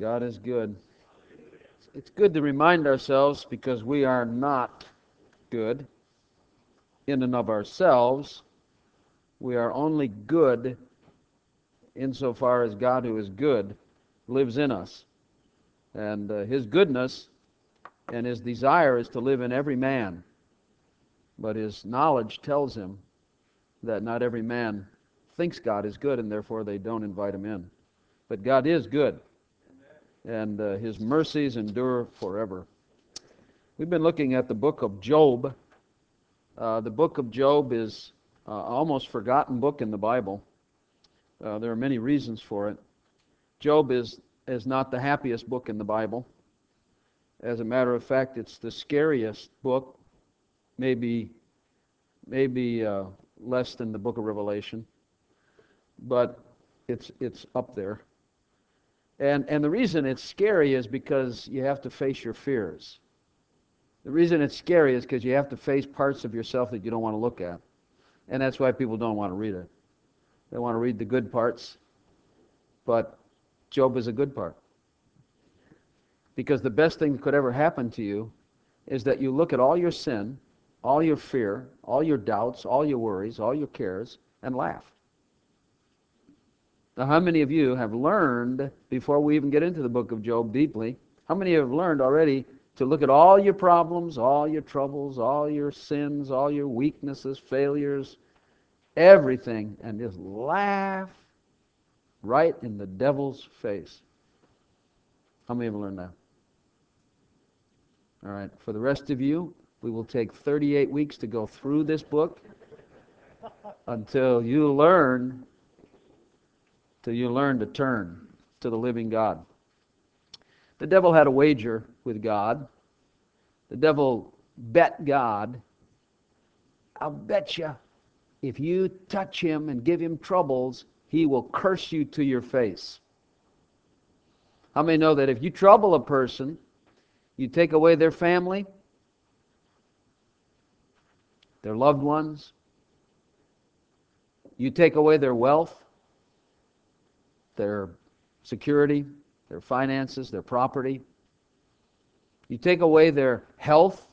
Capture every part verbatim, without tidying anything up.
God is good. It's good to remind ourselves because we are not good in and of ourselves. We are only good insofar as God, who is good, lives in us. And uh, His goodness and His desire is to live in every man. But His knowledge tells Him that not every man thinks God is good, and therefore they don't invite Him in. But God is good, and uh, His mercies endure forever. We've been looking at the book of Job. Uh, the book of Job is uh, almost forgotten book in the Bible. Uh, there are many reasons for it. Job is, is not the happiest book in the Bible. As a matter of fact, it's the scariest book, maybe, maybe uh, less than the book of Revelation, but it's it's up there. And and the reason it's scary is because you have to face your fears. The reason it's scary is because you have to face parts of yourself that you don't want to look at. And that's why people don't want to read it. They want to read the good parts, but Job is a good part. Because the best thing that could ever happen to you is that you look at all your sin, all your fear, all your doubts, all your worries, all your cares, and laugh. Now, how many of you have learned, before we even get into the book of Job deeply, how many have learned already to look at all your problems, all your troubles, all your sins, all your weaknesses, failures, everything, and just laugh right in the devil's face? How many have learned that? All right, for the rest of you, we will take thirty-eight weeks to go through this book until you learn, till you learn to turn to the living God. The devil had a wager with God. The devil bet God, I'll bet you if you touch him and give him troubles, he will curse you to your face. How many know that if you trouble a person, you take away their family, their loved ones, you take away their wealth, their security, their finances, their property, you take away their health,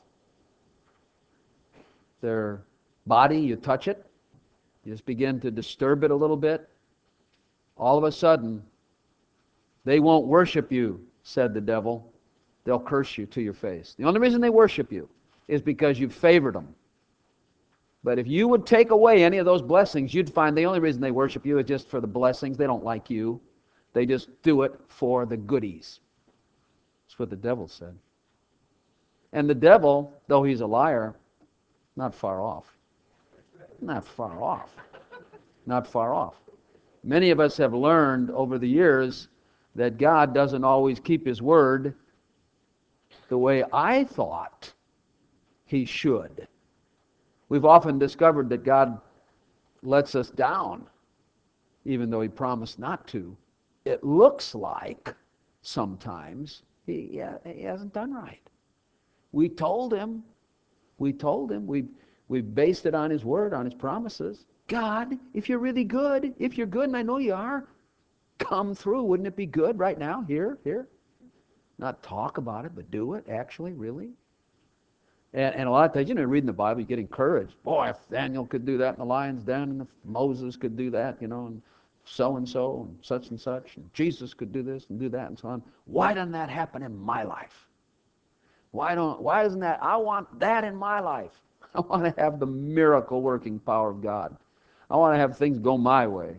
their body, you touch it, you just begin to disturb it a little bit, all of a sudden, they won't worship you, said the devil. They'll curse you to your face. The only reason they worship you is because you've favored them. But if you would take away any of those blessings, you'd find the only reason they worship you is just for the blessings. They don't like you. They just do it for the goodies. That's what the devil said. And the devil, though he's a liar, not far off. Not far off. Not far off. Many of us have learned over the years that God doesn't always keep His word the way I thought He should. We've often discovered that God lets us down, even though He promised not to. It looks like sometimes He, yeah, he hasn't done right. We told Him, we told Him, we we based it on His word, on His promises. God, if you're really good, if you're good, and I know you are, come through. Wouldn't it be good right now, here, here? Not talk about it, but do it, actually, really. And, and a lot of times, you know, reading the Bible, you get encouraged. Boy, if Daniel could do that in the lion's den, and if Moses could do that, you know, and so-and-so, and such and such, and Jesus could do this and do that, and so on. Why doesn't that happen in my life? Why don't? Why isn't that? I want that in my life. I want to have the miracle-working power of God. I want to have things go my way.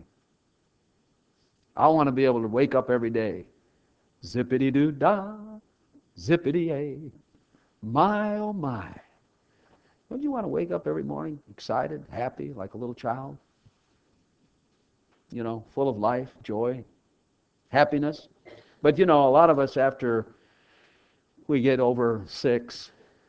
I want to be able to wake up every day. Zippity-doo-dah, zippity-yay, my oh my. Don't you want to wake up every morning excited, happy, like a little child? You know, full of life, joy, happiness. But you know, a lot of us, after we get over six,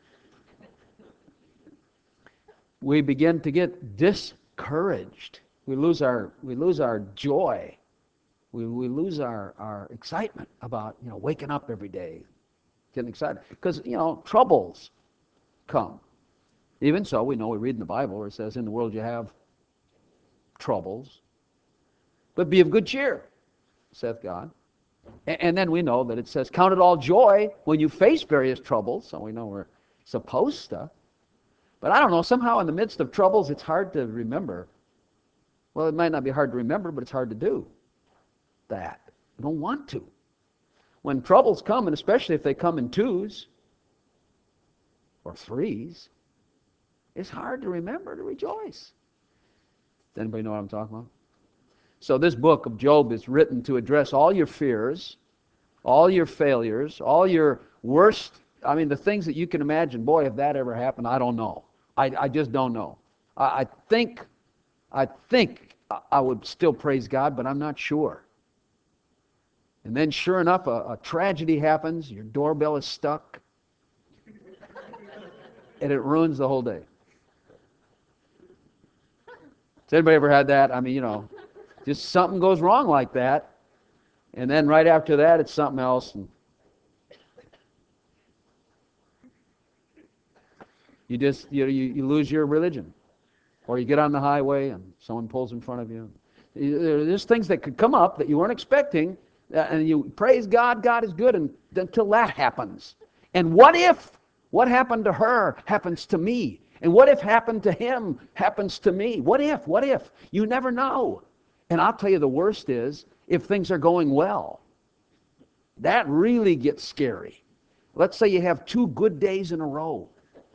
we begin to get discouraged. We lose our we lose our joy. We we lose our, our excitement about, you know, waking up every day, getting excited. Because, you know, troubles come. Even so, we know, we read in the Bible where it says, in the world you have troubles, but be of good cheer, saith God. And then we know that it says, count it all joy when you face various troubles. So we know we're supposed to. But I don't know, somehow in the midst of troubles, it's hard to remember. Well, it might not be hard to remember, but it's hard to do that. You don't want to. When troubles come, and especially if they come in twos or threes, it's hard to remember to rejoice. Does anybody know what I'm talking about? So this book of Job is written to address all your fears, all your failures, all your worst, I mean, the things that you can imagine. Boy, if that ever happened, I don't know. I, I just don't know. I, I think, I think I would still praise God, but I'm not sure. And then sure enough, a, a tragedy happens, your doorbell is stuck, and it ruins the whole day. Has anybody ever had that? I mean, you know, just something goes wrong like that, and then right after that, it's something else. And you just, you, you, you lose your religion. Or you get on the highway and someone pulls in front of you. There's things that could come up that you weren't expecting, and you praise God, God is good, and until that happens. And what if what happened to her happens to me? And what if happened to him happens to me? What if? What if? You never know. And I'll tell you, the worst is if things are going well. That really gets scary. Let's say you have two good days in a row.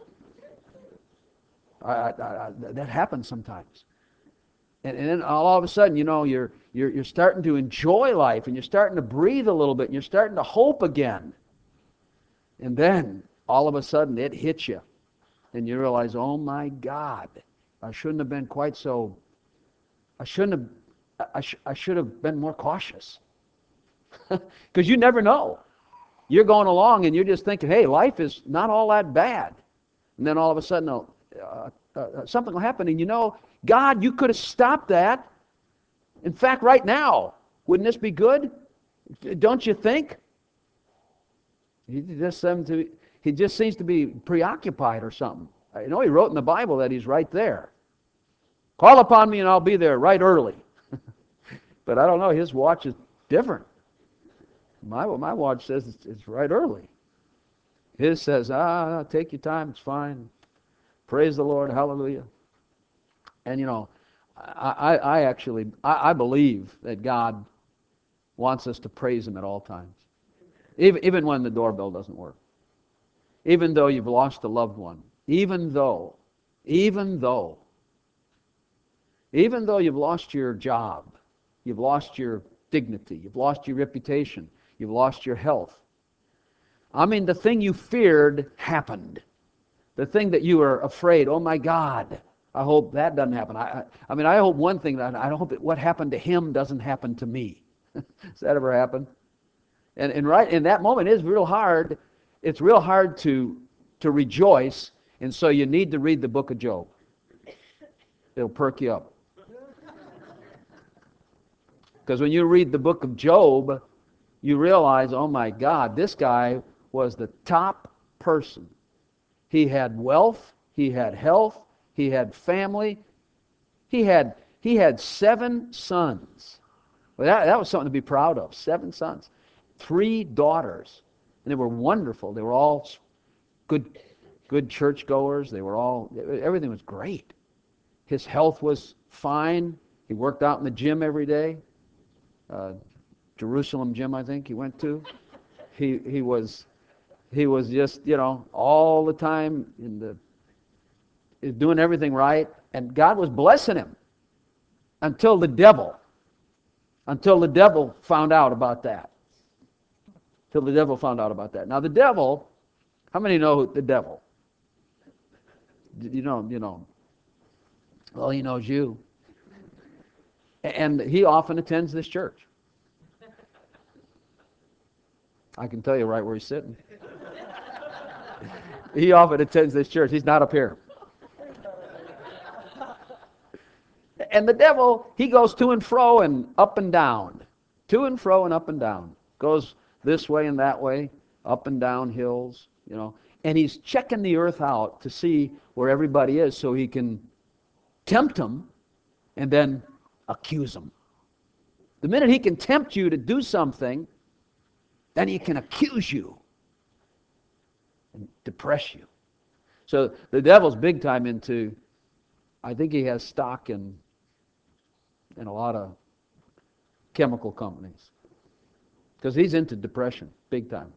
I, I, I, that happens sometimes. And, and then all of a sudden, you know, you're, you're, you're starting to enjoy life, and you're starting to breathe a little bit, and you're starting to hope again. And then, all of a sudden, it hits you. And you realize, oh my God, I shouldn't have been quite so, I shouldn't have, I, sh- I should have been more cautious. Because you never know. You're going along and you're just thinking, hey, life is not all that bad. And then all of a sudden, uh, uh, something will happen, and you know, God, you could have stopped that. In fact, right now, wouldn't this be good? Don't you think? He just seems to, he just seems to be preoccupied or something. I know he wrote in the Bible that he's right there. Call upon me and I'll be there right early. But I don't know, his watch is different. My, my watch says it's, it's right early. His says, ah, take your time, it's fine. Praise the Lord, hallelujah. And you know, I, I, I actually, I, I believe that God wants us to praise Him at all times. Even, even when the doorbell doesn't work. Even though you've lost a loved one. Even though, even though, even though you've lost your job, you've lost your dignity, you've lost your reputation, you've lost your health. I mean, the thing you feared happened. The thing that you were afraid, oh my God, I hope that doesn't happen. I, I, I mean, I hope one thing, that I hope that what happened to him doesn't happen to me. Does that ever happen? And, and right in that moment, it's real hard. It's real hard to, to rejoice, and so you need to read the book of Job. It'll perk you up. Because when you read the book of Job, you realize, oh my God, this guy was the top person. He had wealth, he had health, he had family, he had he had seven sons. Well, that, that was something to be proud of. Seven sons, three daughters, and they were wonderful. They were all good, good churchgoers. They were all everything was great. His health was fine. He worked out in the gym every day. Uh, Jerusalem gym, I think he went to. He he was he was just, you know, all the time in the doing everything right, and God was blessing him until the devil until the devil found out about that. Until the devil found out about that. Now the devil, how many know the devil? You know, you know. Well, he knows you. And he often attends this church. I can tell you right where he's sitting. He often attends this church. He's not up here. And the devil, he goes to and fro and up and down. To and fro and up and down. Goes this way and that way, up and down hills, you know. And he's checking the earth out to see where everybody is so he can tempt them and then accuse them. The minute he can tempt you to do something, Then he can accuse you and depress you. So the devil's big time into, I think he has stock in, in a lot of chemical companies. Because he's into depression, big time.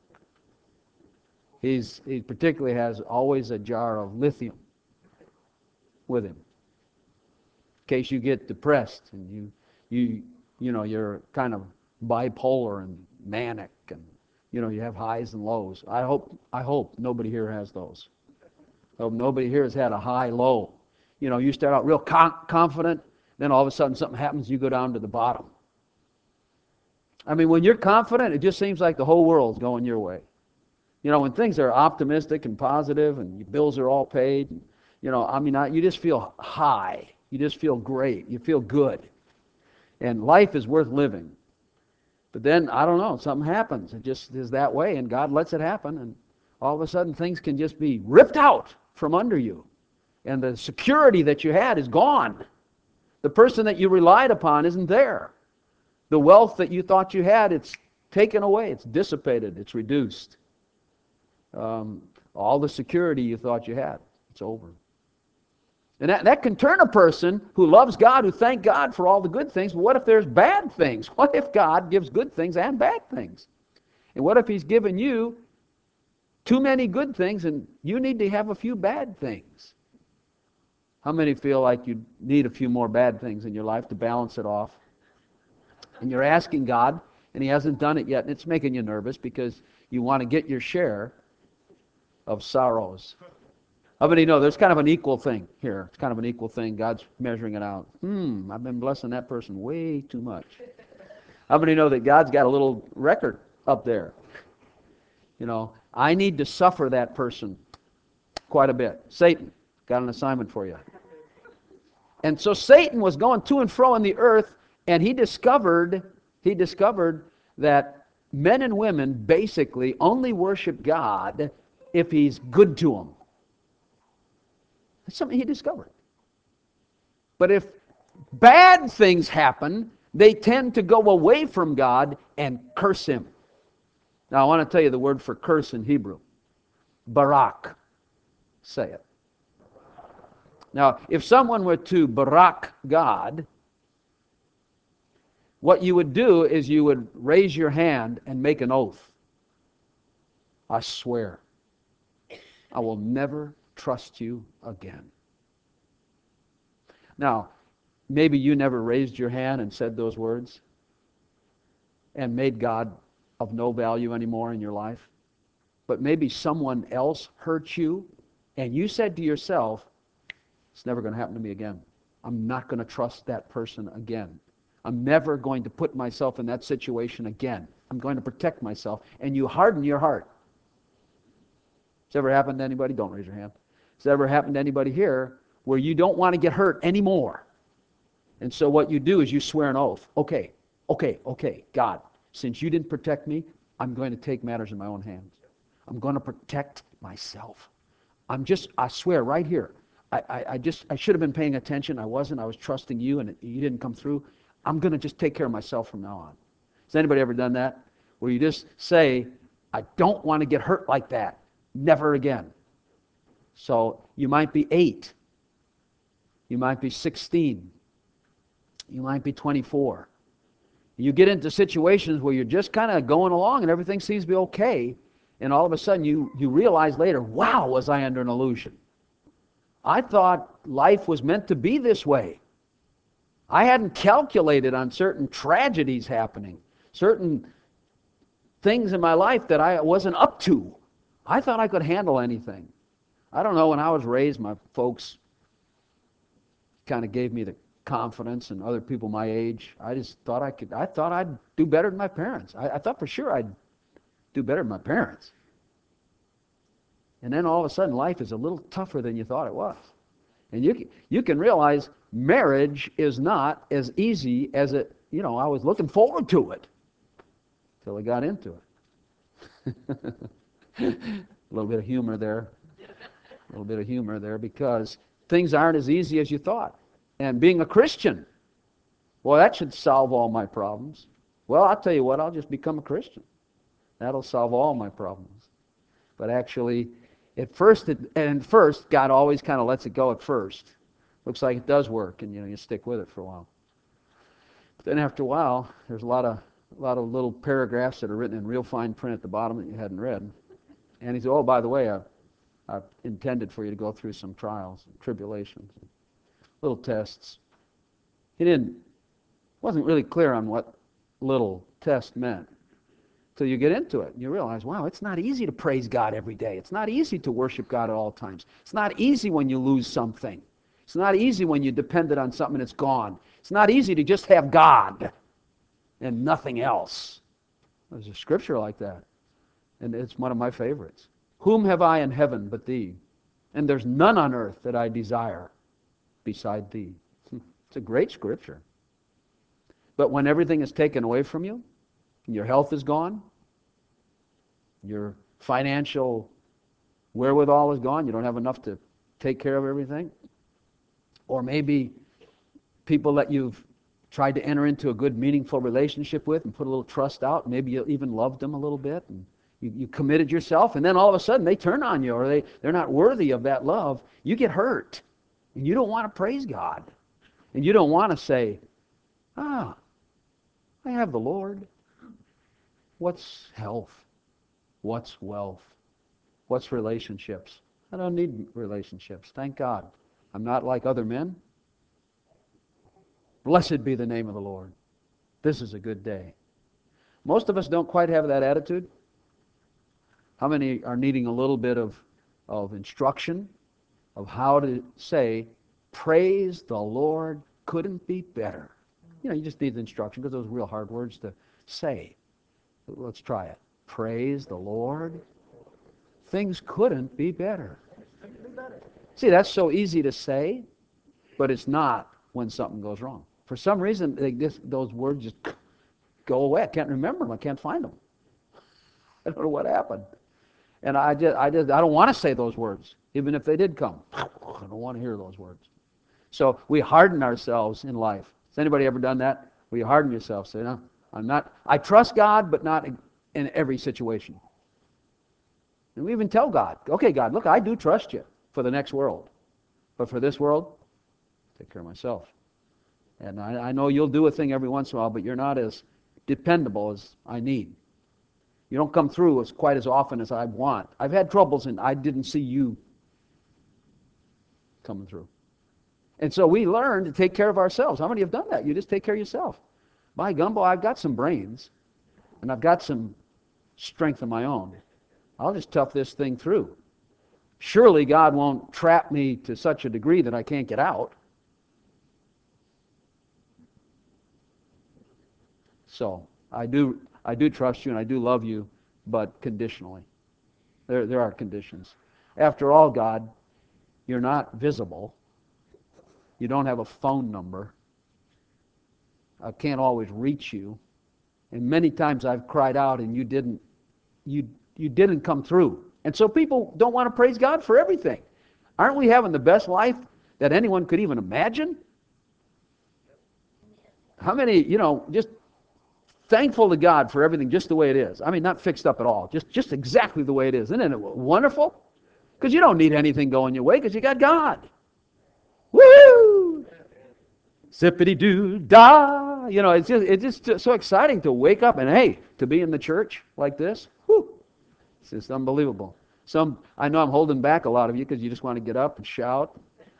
He's, he particularly has always a jar of lithium with him. In case you get depressed and you, you, you know, you're kind of bipolar and manic and, you know, you have highs and lows. I hope, I hope nobody here has those. I hope nobody here has had a high-low. You know, you start out real con- confident, then all of a sudden something happens, you go down to the bottom. I mean, when you're confident, it just seems like the whole world's going your way. You know, when things are optimistic and positive and your bills are all paid, and, you know, I mean, I, you just feel high. You just feel great. You feel good. And life is worth living. But then, I don't know, something happens. It just is that way, and God lets it happen, and all of a sudden things can just be ripped out from under you. And the security that you had is gone. The person that you relied upon isn't there. The wealth that you thought you had, it's taken away. It's dissipated. It's reduced. Um, all the security you thought you had, it's over. And that, that can turn a person who loves God, who thank God for all the good things, but what if there's bad things? What if God gives good things and bad things? And what if He's given you too many good things and you need to have a few bad things? How many feel like you need a few more bad things in your life to balance it off? And you're asking God, and He hasn't done it yet, and it's making you nervous because you want to get your share of sorrows. How many know there's kind of an equal thing here? It's kind of an equal thing. God's measuring it out. Hmm, I've been blessing that person way too much. How many know that God's got a little record up there? You know, I need to suffer that person quite a bit. Satan, got an assignment for you. And so Satan was going to and fro in the earth, and he discovered, he discovered that men and women basically only worship God if He's good to them. That's something he discovered. But if bad things happen, they tend to go away from God and curse Him. Now I want to tell you the word for curse in Hebrew. Barak. Say it. Now, if someone were to barak God, what you would do is you would raise your hand and make an oath. I swear, I will never trust you again. Now, maybe you never raised your hand and said those words and made God of no value anymore in your life. But maybe someone else hurt you and you said to yourself, it's never going to happen to me again. I'm not going to trust that person again. I'm never going to put myself in that situation again. I'm going to protect myself. And you harden your heart. Has it ever happened to anybody? Don't raise your hand. Has it ever happened to anybody here where you don't want to get hurt anymore? And so what you do is you swear an oath. Okay, okay, okay, God, since you didn't protect me, I'm going to take matters in my own hands. I'm going to protect myself. I'm just, I swear right here, I, I, I just, I should have been paying attention. I wasn't. I was trusting you and it, you didn't come through. I'm going to just take care of myself from now on. Has anybody ever done that? Where you just say, I don't want to get hurt like that. Never again. So you might be eight. You might be sixteen. You might be twenty-four. You get into situations where you're just kind of going along and everything seems to be okay, and all of a sudden you, you realize later, wow, was I under an illusion. I thought life was meant to be this way. I hadn't calculated on certain tragedies happening, certain things in my life that I wasn't up to. I thought I could handle anything. I don't know, when I was raised, my folks kind of gave me the confidence, and other people my age, I just thought I could, I thought I'd do better than my parents. I, I thought for sure I'd do better than my parents. And then all of a sudden life is a little tougher than you thought it was. And you can, you can realize marriage is not as easy as it, you know, I was looking forward to it till I got into it. A little bit of humor there. A little bit of humor there because things aren't as easy as you thought. And being a Christian, well, that should solve all my problems. Well, I'll tell you what, I'll just become a Christian. That'll solve all my problems. But actually, at first, it, and first, God always kind of lets it go at first. Looks like it does work, and you know you stick with it for a while. But then after a while, there's a lot of a lot of little paragraphs that are written in real fine print at the bottom that you hadn't read. And he said, "Oh, by the way, I, I've intended for you to go through some trials, tribulations, little tests." He didn't wasn't really clear on what little test meant. So you get into it and you realize, wow, it's not easy to praise God every day. It's not easy to worship God at all times. It's not easy when you lose something. It's not easy when you depended on something and it's gone. It's not easy to just have God and nothing else. There's a scripture like that, and it's one of my favorites. Whom have I in heaven but thee? And there's none on earth that I desire beside thee. It's a great scripture. But when everything is taken away from you, your health is gone, your financial wherewithal is gone, you don't have enough to take care of everything, or maybe people that you've tried to enter into a good, meaningful relationship with and put a little trust out, maybe you even loved them a little bit, and you, you committed yourself, and then all of a sudden they turn on you, or they, they're not worthy of that love, you get hurt, and you don't want to praise God, and you don't want to say, ah, I have the Lord. What's health? What's wealth? What's relationships? I don't need relationships. Thank God. I'm not like other men. Blessed be the name of the Lord. This is a good day. Most of us don't quite have that attitude. How many are needing a little bit of, of instruction of how to say, praise the Lord couldn't be better? You know, you just need the instruction because those are real hard words to say. Let's try it. Praise the Lord. Things couldn't be better. See, that's so easy to say, but it's not when something goes wrong. For some reason, they just, those words just go away. I can't remember them. I can't find them. I don't know what happened. And I just, I just, I don't want to say those words, even if they did come. I don't want to hear those words. So we harden ourselves in life. Has anybody ever done that? Where you harden yourself, say, no, I'm not, I trust God, but not in every situation. And we even tell God, okay, God, look, I do trust you for the next world. But for this world, take care of myself. And I, I know you'll do a thing every once in a while, but you're not as dependable as I need. You don't come through as quite as often as I want. I've had troubles and I didn't see you coming through. And so we learn to take care of ourselves. How many have done that? You just take care of yourself. By gumbo, I've got some brains, and I've got some strength of my own. I'll just tough this thing through. Surely God won't trap me to such a degree that I can't get out. So I do I do trust you and I do love you, but conditionally. There there are conditions. After all, God, you're not visible. You don't have a phone number. I can't always reach you. And many times I've cried out and you didn't you you didn't come through. And so people don't want to praise God for everything. Aren't we having the best life that anyone could even imagine? How many, you know, just thankful to God for everything just the way it is. I mean, not fixed up at all. Just just exactly the way it is. Isn't it wonderful? Because you don't need anything going your way because you got God. Woo! Zippity-doo-dah! You know, it's just, it's just so exciting to wake up and, hey, to be in the church like this. Whew! It's just unbelievable. Some, I know I'm holding back a lot of you because you just want to get up and shout.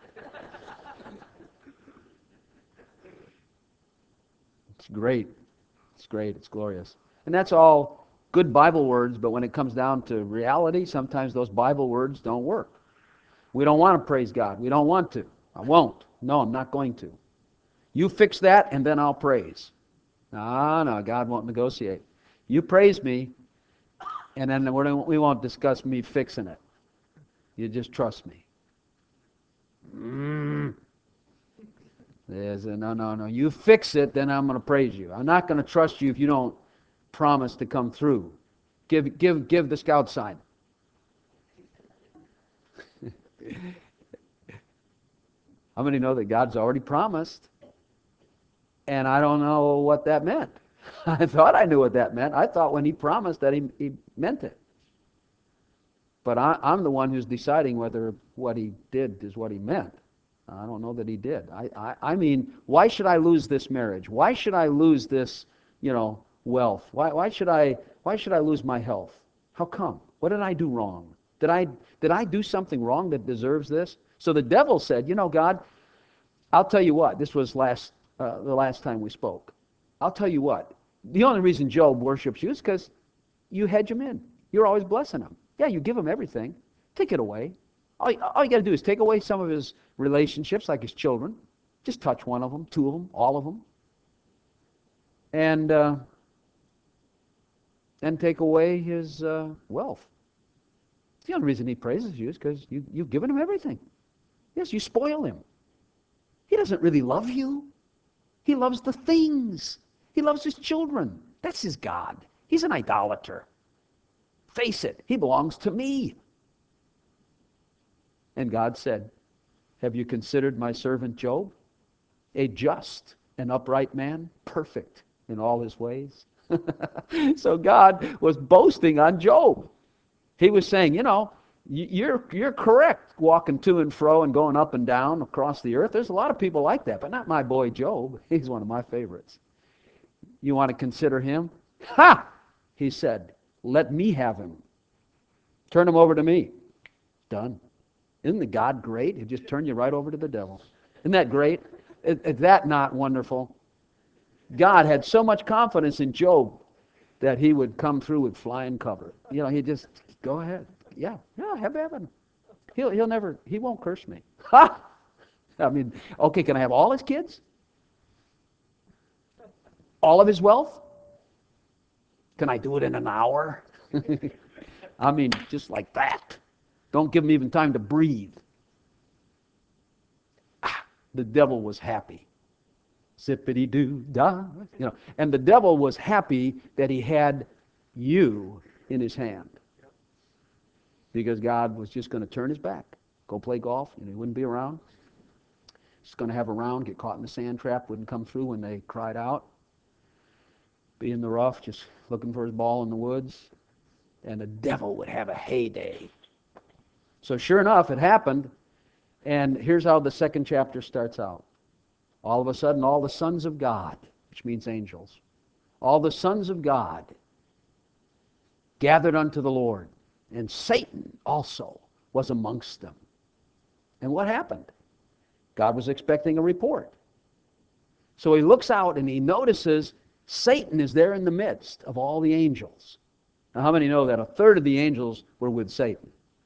It's great. It's great. It's glorious. And that's all good Bible words, but when it comes down to reality, sometimes those Bible words don't work. We don't want to praise God. We don't want to. I won't. No, I'm not going to. You fix that, and then I'll praise. No, no, God won't negotiate. You praise me, and then we're, we won't discuss me fixing it. You just trust me. Mm. There's a, no, no, no. You fix it, then I'm going to praise you. I'm not going to trust you if you don't promise to come through. Give, give, give the scout sign. How many know that God's already promised? And I don't know what that meant. I thought I knew what that meant. I thought when he promised that he, he meant it. But I, I'm the one who's deciding whether what he did is what he meant. I don't know that he did. I, I, I mean, why should I lose this marriage? Why should I lose this, you know, wealth? Why, why should I, why should I lose my health? How come? What did I do wrong? Did I, did I do something wrong that deserves this? So the devil said, you know, God, I'll tell you what. This was last, uh, the last time we spoke. I'll tell you what. The only reason Job worships you is because you hedge him in. You're always blessing him. Yeah, you give him everything. Take it away. All, all you got to do is take away some of his relationships, like his children. Just touch one of them, two of them, all of them. And, uh, and take away his uh, wealth. The only reason he praises you is because you, you've given him everything. Yes, you spoil him. He doesn't really love you. He loves the things. He loves his children. That's his God. He's an idolater. Face it, he belongs to me. And God said, have you considered my servant Job? A just and upright man, perfect in all his ways. So God was boasting on Job. He was saying, you know, you're, you're correct walking to and fro and going up and down across the earth. There's a lot of people like that, but not my boy Job. He's one of my favorites. You want to consider him? Ha! He said, let me have him. Turn him over to me. Done. Isn't the God great? He'll just turn you right over to the devil. Isn't that great? Is, is that not wonderful? God had so much confidence in Job that he would come through with flying cover. You know, he just, go ahead. Yeah, yeah, have at him. He'll, he'll never, he won't curse me. Ha! I mean, okay, can I have all his kids? All of his wealth? Can I do it in an hour? I mean, just like that. Don't give him even time to breathe. Ah, the devil was happy. Zippity-doo-dah. You know, and the devil was happy that he had you in his hand. Because God was just going to turn his back. Go play golf, and he wouldn't be around. He's going to have a round, get caught in the sand trap, wouldn't come through when they cried out. Be in the rough, just looking for his ball in the woods. And the devil would have a heyday. So sure enough, it happened. And here's how the second chapter starts out. All of a sudden, all the sons of God, which means angels, all the sons of God gathered unto the Lord. And Satan also was amongst them. And what happened? God was expecting a report. So he looks out and he notices Satan is there in the midst of all the angels. Now, how many know that a third of the angels were with Satan?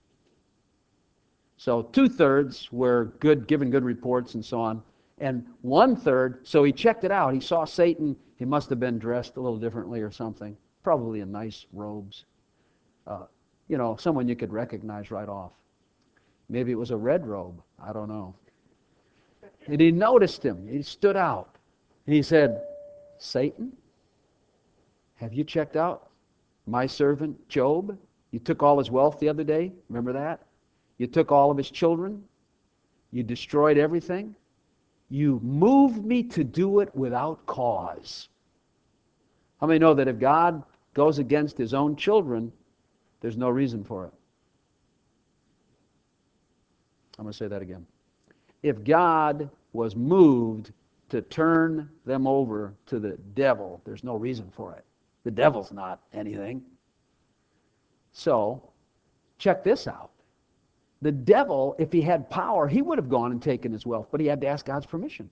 So two-thirds were good, given good reports and so on. And one-third, so he checked it out. He saw Satan. He must have been dressed a little differently or something. Probably in nice robes. Uh, you know, someone you could recognize right off. Maybe it was a red robe. I don't know. And he noticed him. He stood out. He said, Satan, have you checked out my servant Job? You took all his wealth the other day. Remember that? You took all of his children. You destroyed everything. You moved me to do it without cause. How many know that if God goes against his own children, there's no reason for it? I'm going to say that again. If God was moved to turn them over to the devil, there's no reason for it. The devil's not anything. So, check this out. The devil, if he had power, he would have gone and taken his wealth, but he had to ask God's permission.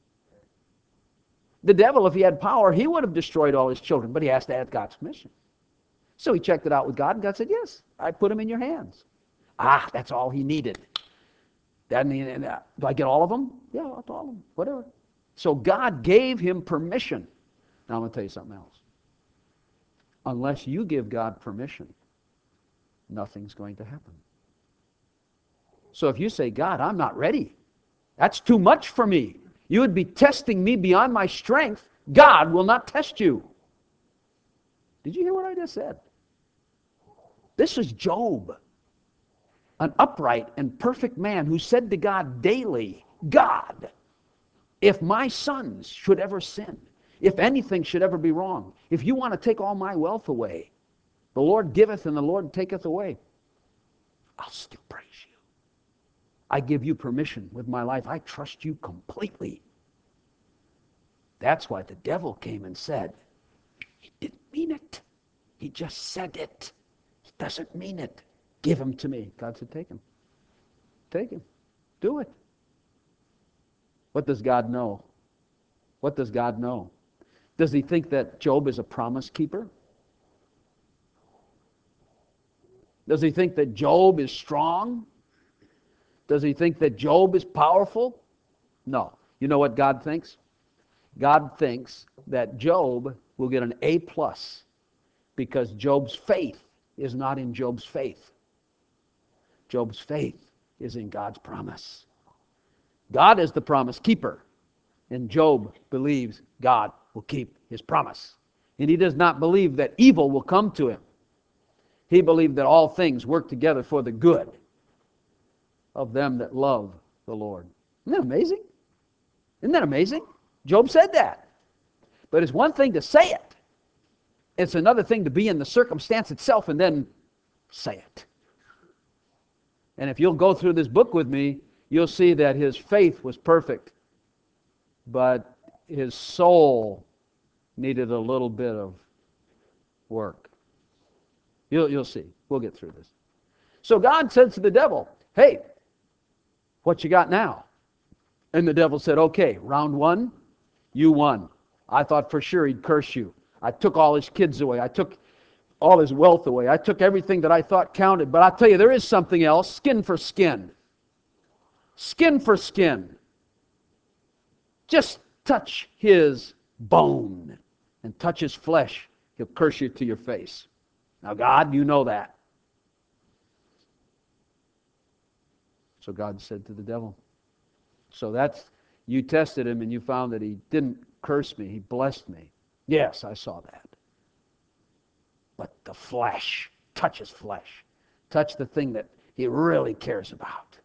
The devil, if he had power, he would have destroyed all his children, but he has to ask God's permission. So he checked it out with God, and God said, yes, I put him in your hands. Ah, that's all he needed. That, do I get all of them? Yeah, I'll all of them, whatever. So God gave him permission. Now I'm going to tell you something else. Unless you give God permission, nothing's going to happen. So if you say, God, I'm not ready. That's too much for me. You would be testing me beyond my strength. God will not test you. Did you hear what I just said? This is Job, an upright and perfect man who said to God daily, God, if my sons should ever sin, If anything should ever be wrong, if you want to take all my wealth away, the Lord giveth and the Lord taketh away, I'll still praise you. I give you permission with my life. I trust you completely. That's why the devil came and said, he didn't mean it. He just said it. He doesn't mean it. Give him to me. God said, take him. Take him. Do it. What does God know? What does God know? Does he think that Job is a promise keeper? Does he think that Job is strong? Does he think that Job is powerful? No. You know what God thinks? God thinks that Job will get an A plus because Job's faith is not in Job's faith. Job's faith is in God's promise. God is the promise keeper, and Job believes God will keep his promise. And he does not believe that evil will come to him. He believed that all things work together for the good of them that love the Lord. Isn't that amazing? Isn't that amazing? Job said that. But it's one thing to say it. It's another thing to be in the circumstance itself and then say it. And if you'll go through this book with me, you'll see that his faith was perfect, but his soul needed a little bit of work. You'll, you'll see. We'll get through this. So God said to the devil, hey, what you got now? And the devil said, okay, round one, you won. I thought for sure he'd curse you. I took all his kids away. I took all his wealth away. I took everything that I thought counted. But I'll tell you, there is something else, skin for skin. Skin for skin. Just touch his bone and touch his flesh. He'll curse you to your face. Now, God, you know that. So God said to the devil, so that's, you tested him and you found that he didn't curse me, he blessed me. Yes, I saw that. But the flesh, touch his flesh. Touch the thing that he really cares about.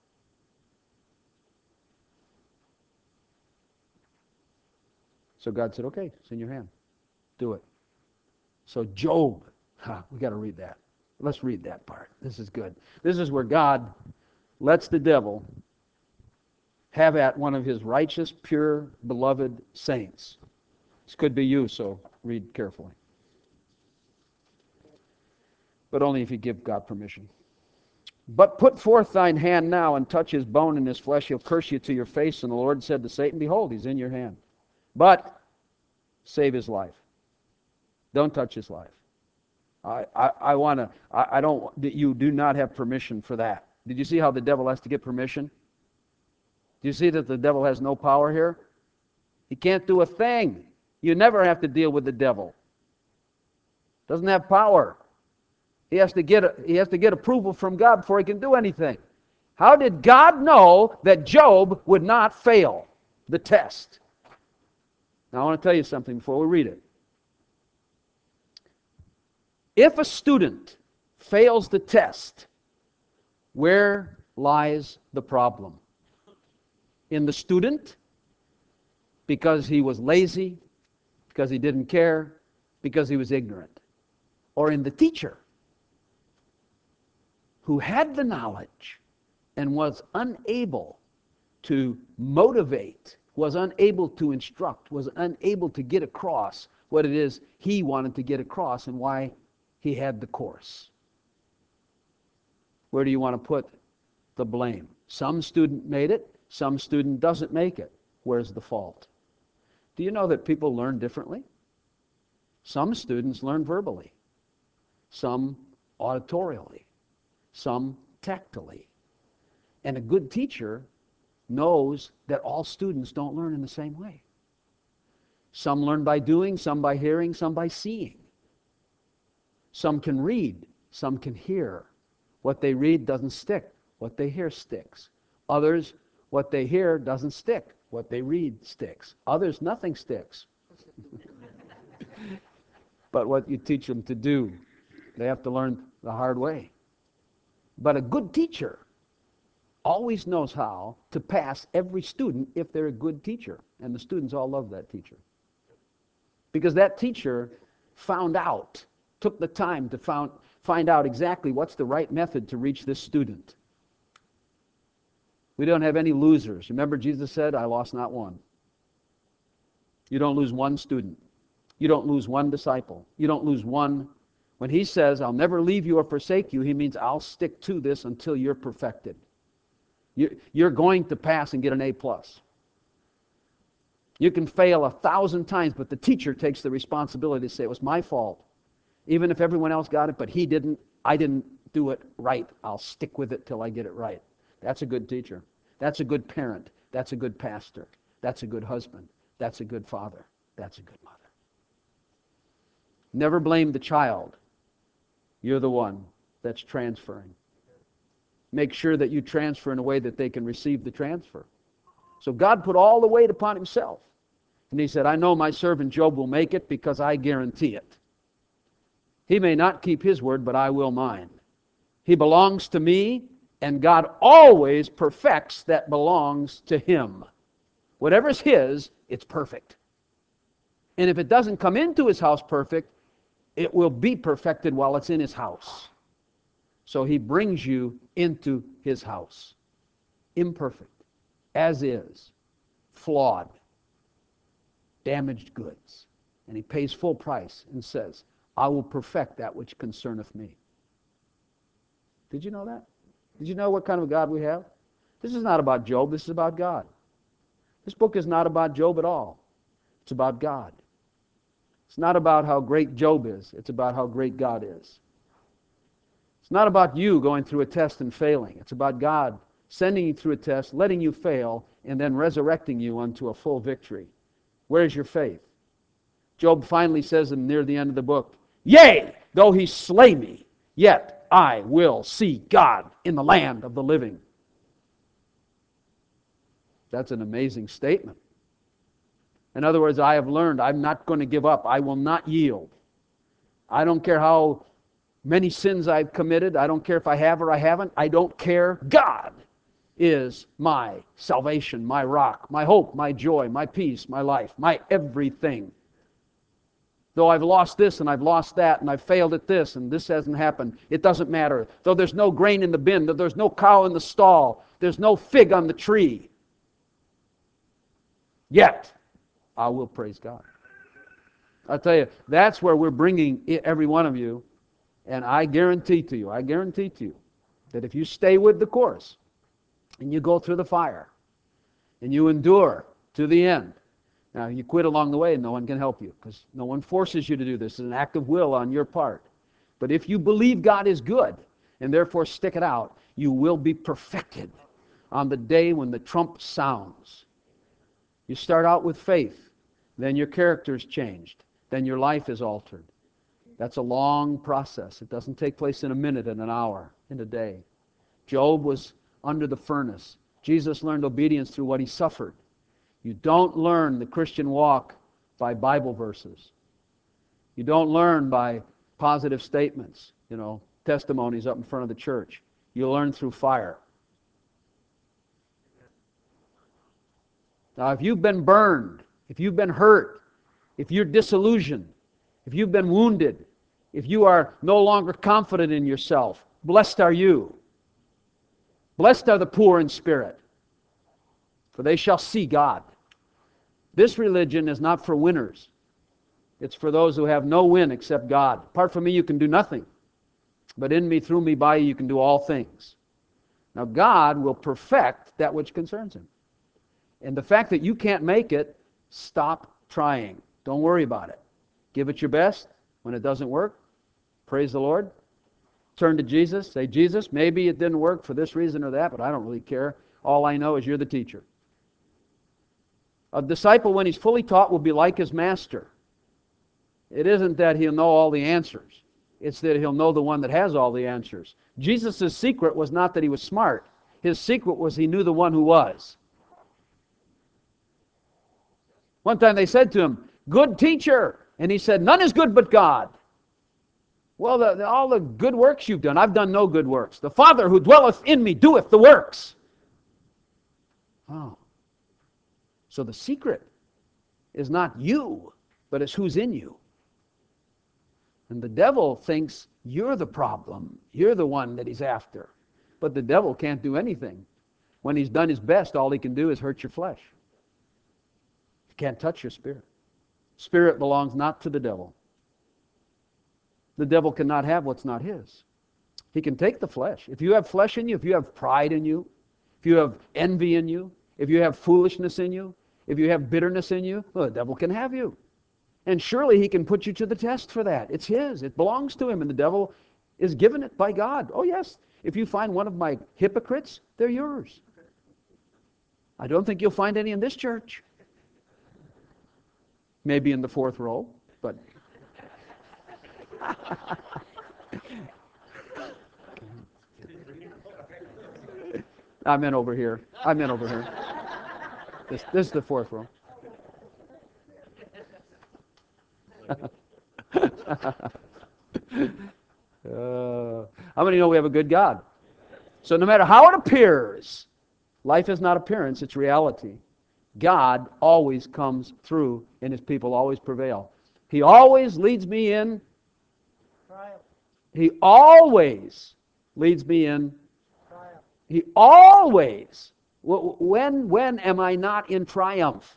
So God said, okay, it's in your hand. Do it. So Job, huh, we got to read that. Let's read that part. This is good. This is where God lets the devil have at one of his righteous, pure, beloved saints. This could be you, so read carefully. But only if you give God permission. But put forth thine hand now and touch his bone and his flesh. He'll curse you to your face. And the Lord said to Satan, behold, he's in your hand. But save his life. Don't touch his life. I, I, I want to, I, I don't, you do not have permission for that. Did you see how the devil has to get permission? Do you see that the devil has no power here? He can't do a thing. You never have to deal with the devil. Doesn't have power. He has to get, he has to get approval from God before he can do anything. How did God know that Job would not fail the test? Now I want to tell you something before we read it. If a student fails the test, where lies the problem? In the student? Because he was lazy? Because he didn't care? Because he was ignorant? Or in the teacher, who had the knowledge and was unable to motivate, was unable to instruct, was unable to get across what it is he wanted to get across and why he had the course? Where do you want to put the blame? Some student made it, some student doesn't make it. Where's the fault? Do you know that people learn differently? Some students learn verbally, some auditorially, some tactily. And a good teacher knows that all students don't learn in the same way. Some learn by doing, some by hearing, some by seeing. Some can read, some can hear. What they read doesn't stick. What they hear sticks. Others, what they hear doesn't stick. What they read sticks. Others, nothing sticks. But what you teach them to do, they have to learn the hard way. But a good teacher always knows how to pass every student if they're a good teacher. And the students all love that teacher. Because that teacher found out, took the time to found, find out exactly what's the right method to reach this student. We don't have any losers. Remember Jesus said, I lost not one. You don't lose one student. You don't lose one disciple. You don't lose one. When he says, I'll never leave you or forsake you, he means I'll stick to this until you're perfected. You're going to pass and get an A plus. You can fail a thousand times, but the teacher takes the responsibility to say, it was my fault. Even if everyone else got it, but he didn't, I didn't do it right. I'll stick with it till I get it right. That's a good teacher. That's a good parent. That's a good pastor. That's a good husband. That's a good father. That's a good mother. Never blame the child. You're the one that's transferring. Make sure that you transfer in a way that they can receive the transfer. So God put all the weight upon himself. And he said, I know my servant Job will make it because I guarantee it. He may not keep his word, but I will mine. He belongs to me, and God always perfects that belongs to him. Whatever's his, it's perfect. And if it doesn't come into his house perfect, it will be perfected while it's in his house. So he brings you into his house. Imperfect, as is, flawed, damaged goods. And he pays full price and says, I will perfect that which concerneth me. Did you know that? Did you know what kind of a God we have? This is not about Job, this is about God. This book is not about Job at all. It's about God. It's not about how great Job is. It's about how great God is. It's not about you going through a test and failing. It's about God sending you through a test, letting you fail, and then resurrecting you unto a full victory. Where's your faith? Job finally says near the end of the book, Yea, though he slay me, yet I will see God in the land of the living. That's an amazing statement. In other words, I have learned I'm not going to give up. I will not yield. I don't care how many sins I've committed. I don't care if I have or I haven't. I don't care. God is my salvation, my rock, my hope, my joy, my peace, my life, my everything. Though I've lost this and I've lost that and I've failed at this and this hasn't happened, it doesn't matter. Though there's no grain in the bin, though there's no cow in the stall, there's no fig on the tree, yet I will praise God. I'll tell you, that's where we're bringing every one of you, and I guarantee to you, I guarantee to you, that if you stay with the course, and you go through the fire, and you endure to the end. Now, you quit along the way, and no one can help you, because no one forces you to do this. It's an act of will on your part. But if you believe God is good, and therefore stick it out, you will be perfected on the day when the trump sounds. You start out with faith, then your character is changed, then your life is altered. That's a long process. It doesn't take place in a minute, in an hour, in a day. Job was under the furnace. Jesus learned obedience through what he suffered. You don't learn the Christian walk by Bible verses. You don't learn by positive statements, you know, testimonies up in front of the church. You learn through fire. Now, if you've been burned, if you've been hurt, if you're disillusioned, if you've been wounded, if you are no longer confident in yourself, blessed are you. Blessed are the poor in spirit, for they shall see God. This religion is not for winners. It's for those who have no win except God. Apart from me, you can do nothing. But in me, through me, by you, you can do all things. Now, God will perfect that which concerns him. And the fact that you can't make it, stop trying. Don't worry about it. Give it your best. When it doesn't work, praise the Lord. Turn to Jesus. Say, Jesus, maybe it didn't work for this reason or that, but I don't really care. All I know is you're the teacher. A disciple, when he's fully taught, will be like his master. It isn't that he'll know all the answers. It's that he'll know the one that has all the answers. Jesus' secret was not that he was smart. His secret was he knew the one who was. One time they said to him, good teacher. And he said, none is good but God. Well, the, the, all the good works you've done, I've done no good works. The Father who dwelleth in me doeth the works. Oh. So the secret is not you. but it's who's in you. And the devil thinks you're the problem. You're the one that he's after. But the devil can't do anything. When he's done his best, all he can do is hurt your flesh. He can't touch your spirit. Spirit belongs not to the devil. The devil cannot have what's not his. He can take the flesh. If you have flesh in you, if you have pride in you, if you have envy in you, if you have foolishness in you, if you have bitterness in you, well, the devil can have you. And surely he can put you to the test for that. It's his. It belongs to him, and the devil is given it by God. Oh, yes. If you find one of my hypocrites, they're yours. I don't think you'll find any in this church. Maybe in the fourth row, but... I meant over here. I meant over here. This, this is the fourth row. uh, how many know we have a good God? So no matter how it appears, life is not appearance, it's reality. God always comes through and his people always prevail. He always leads me in triumph. He always leads me in triumph. He always. When, when am I not in triumph?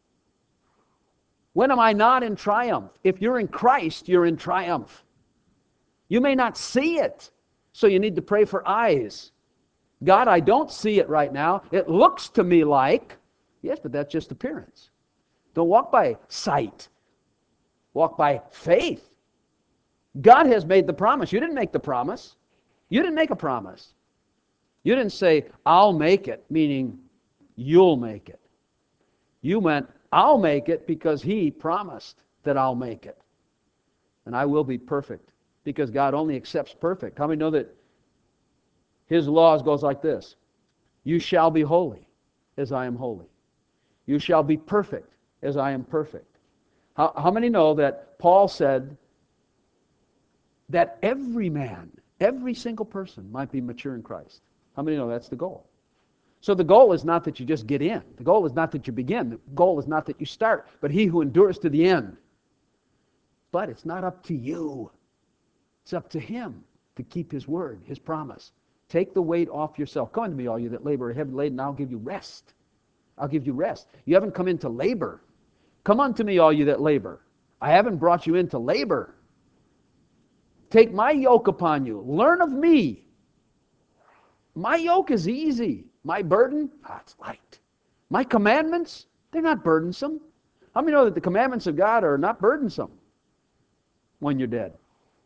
When am I not in triumph? If you're in Christ, you're in triumph. You may not see it, so you need to pray for eyes. God, I don't see it right now. It looks to me like, yes, but that's just appearance. Don't walk by sight. Walk by faith. God has made the promise. You didn't make the promise. You didn't make a promise. You didn't say, I'll make it, meaning you'll make it. You meant, I'll make it because he promised that I'll make it. And I will be perfect because God only accepts perfect. How many know that his laws goes like this? You shall be holy as I am holy. You shall be perfect as I am perfect. How, how many know that Paul said that every man, every single person might be mature in Christ? How many know that's the goal? So the goal is not that you just get in. The goal is not that you begin. The goal is not that you start, but he who endures to the end. But it's not up to you. It's up to him to keep his word, his promise. Take the weight off yourself. Come unto me, all you that labor are heavy laden, and I'll give you rest. I'll give you rest. You haven't come into labor. Come unto me, all you that labor. I haven't brought you into labor. Take my yoke upon you. Learn of me. My yoke is easy. My burden, ah, it's light. My commandments, they're not burdensome. How many know that the commandments of God are not burdensome when you're dead?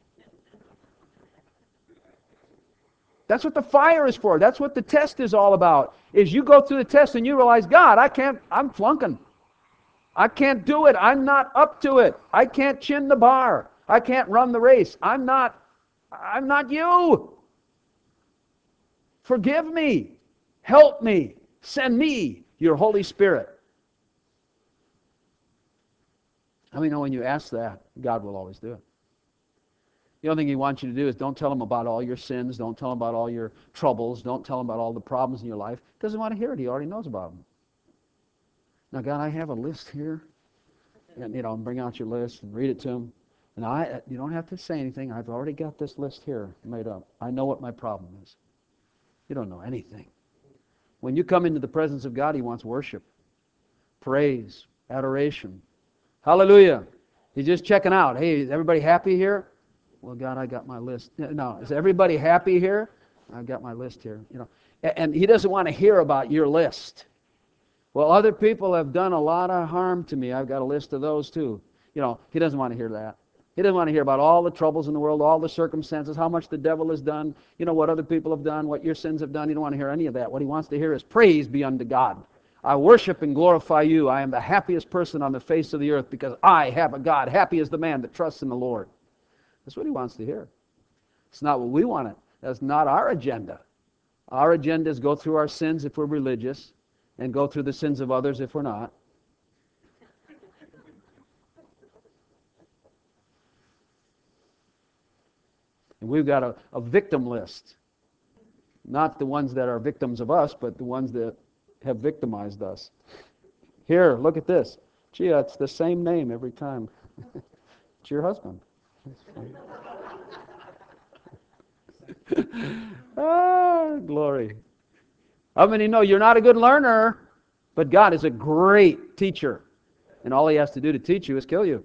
That's what the fire is for. That's what the test is all about. Is you go through the test and you realize, God, I can't, I'm flunking. I can't do it. I'm not up to it. I can't chin the bar. I can't run the race. I'm not, I'm not you. Forgive me. Help me. Send me your Holy Spirit. How many know when you ask that, God will always do it? The only thing he wants you to do is don't tell him about all your sins. Don't tell him about all your troubles. Don't tell him about all the problems in your life. He doesn't want to hear it. He already knows about them. Now, God, I have a list here. And, you know, bring out your list and read it to him. And I, you don't have to say anything. I've already got this list here made up. I know what my problem is. You don't know anything. When you come into the presence of God, he wants worship, praise, adoration. Hallelujah. He's just checking out. Hey, is everybody happy here? Well, God, I got my list. No, is everybody happy here? I've got my list here. You know, and he doesn't want to hear about your list. Well, other people have done a lot of harm to me. I've got a list of those too. You know, he doesn't want to hear that. He doesn't want to hear about all the troubles in the world, all the circumstances, how much the devil has done, you know, what other people have done, what your sins have done. He don't want to hear any of that. What he wants to hear is praise be unto God. I worship and glorify you. I am the happiest person on the face of the earth because I have a God. Happy is the man that trusts in the Lord. That's what he wants to hear. It's not what we want it. That's not our agenda. Our agenda is go through our sins if we're religious and go through the sins of others if we're not. And we've got a, a victim list. Not the ones that are victims of us, but the ones that have victimized us. Here, look at this. Gee, it's the same name every time. It's your husband. Ah, glory. How many know you're not a good learner, but God is a great teacher, and all He has to do to teach you is kill you.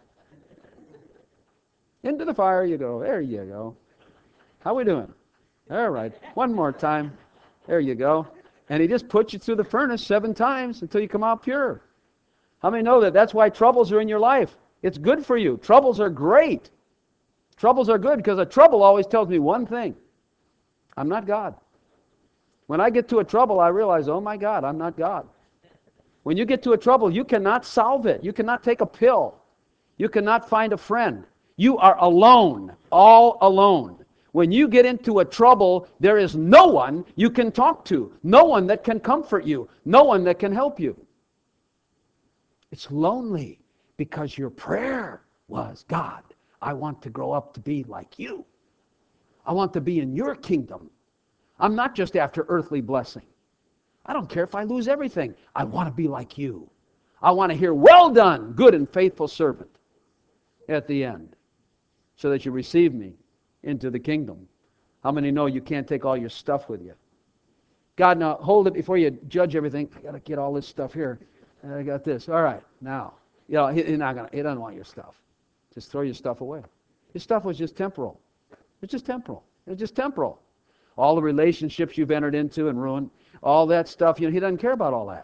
Into the fire you go. There you go. How we doing? All right. One more time. There you go. And He just puts you through the furnace seven times until you come out pure. How many know that that's why troubles are in your life? It's good for you. Troubles are great. Troubles are good because a trouble always tells me one thing. I'm not God. When I get to a trouble, I realize, oh my God, I'm not God. When you get to a trouble, you cannot solve it. You cannot take a pill. You cannot find a friend. You are alone, all alone. When you get into a trouble, there is no one you can talk to, no one that can comfort you, no one that can help you. It's lonely because your prayer was, God, I want to grow up to be like you. I want to be in your kingdom. I'm not just after earthly blessing. I don't care if I lose everything. I want to be like you. I want to hear, well done, good and faithful servant, at the end, so that you receive me into the kingdom. How many know you can't take all your stuff with you? God, now hold it before you judge everything. I got to get all this stuff here. And I got this. All right, now, you know, he, he's not gonna, he doesn't want your stuff. Just throw your stuff away. Your stuff was just temporal. It's just temporal. It's just temporal. All the relationships you've entered into and ruined, all that stuff, you know, He doesn't care about all that.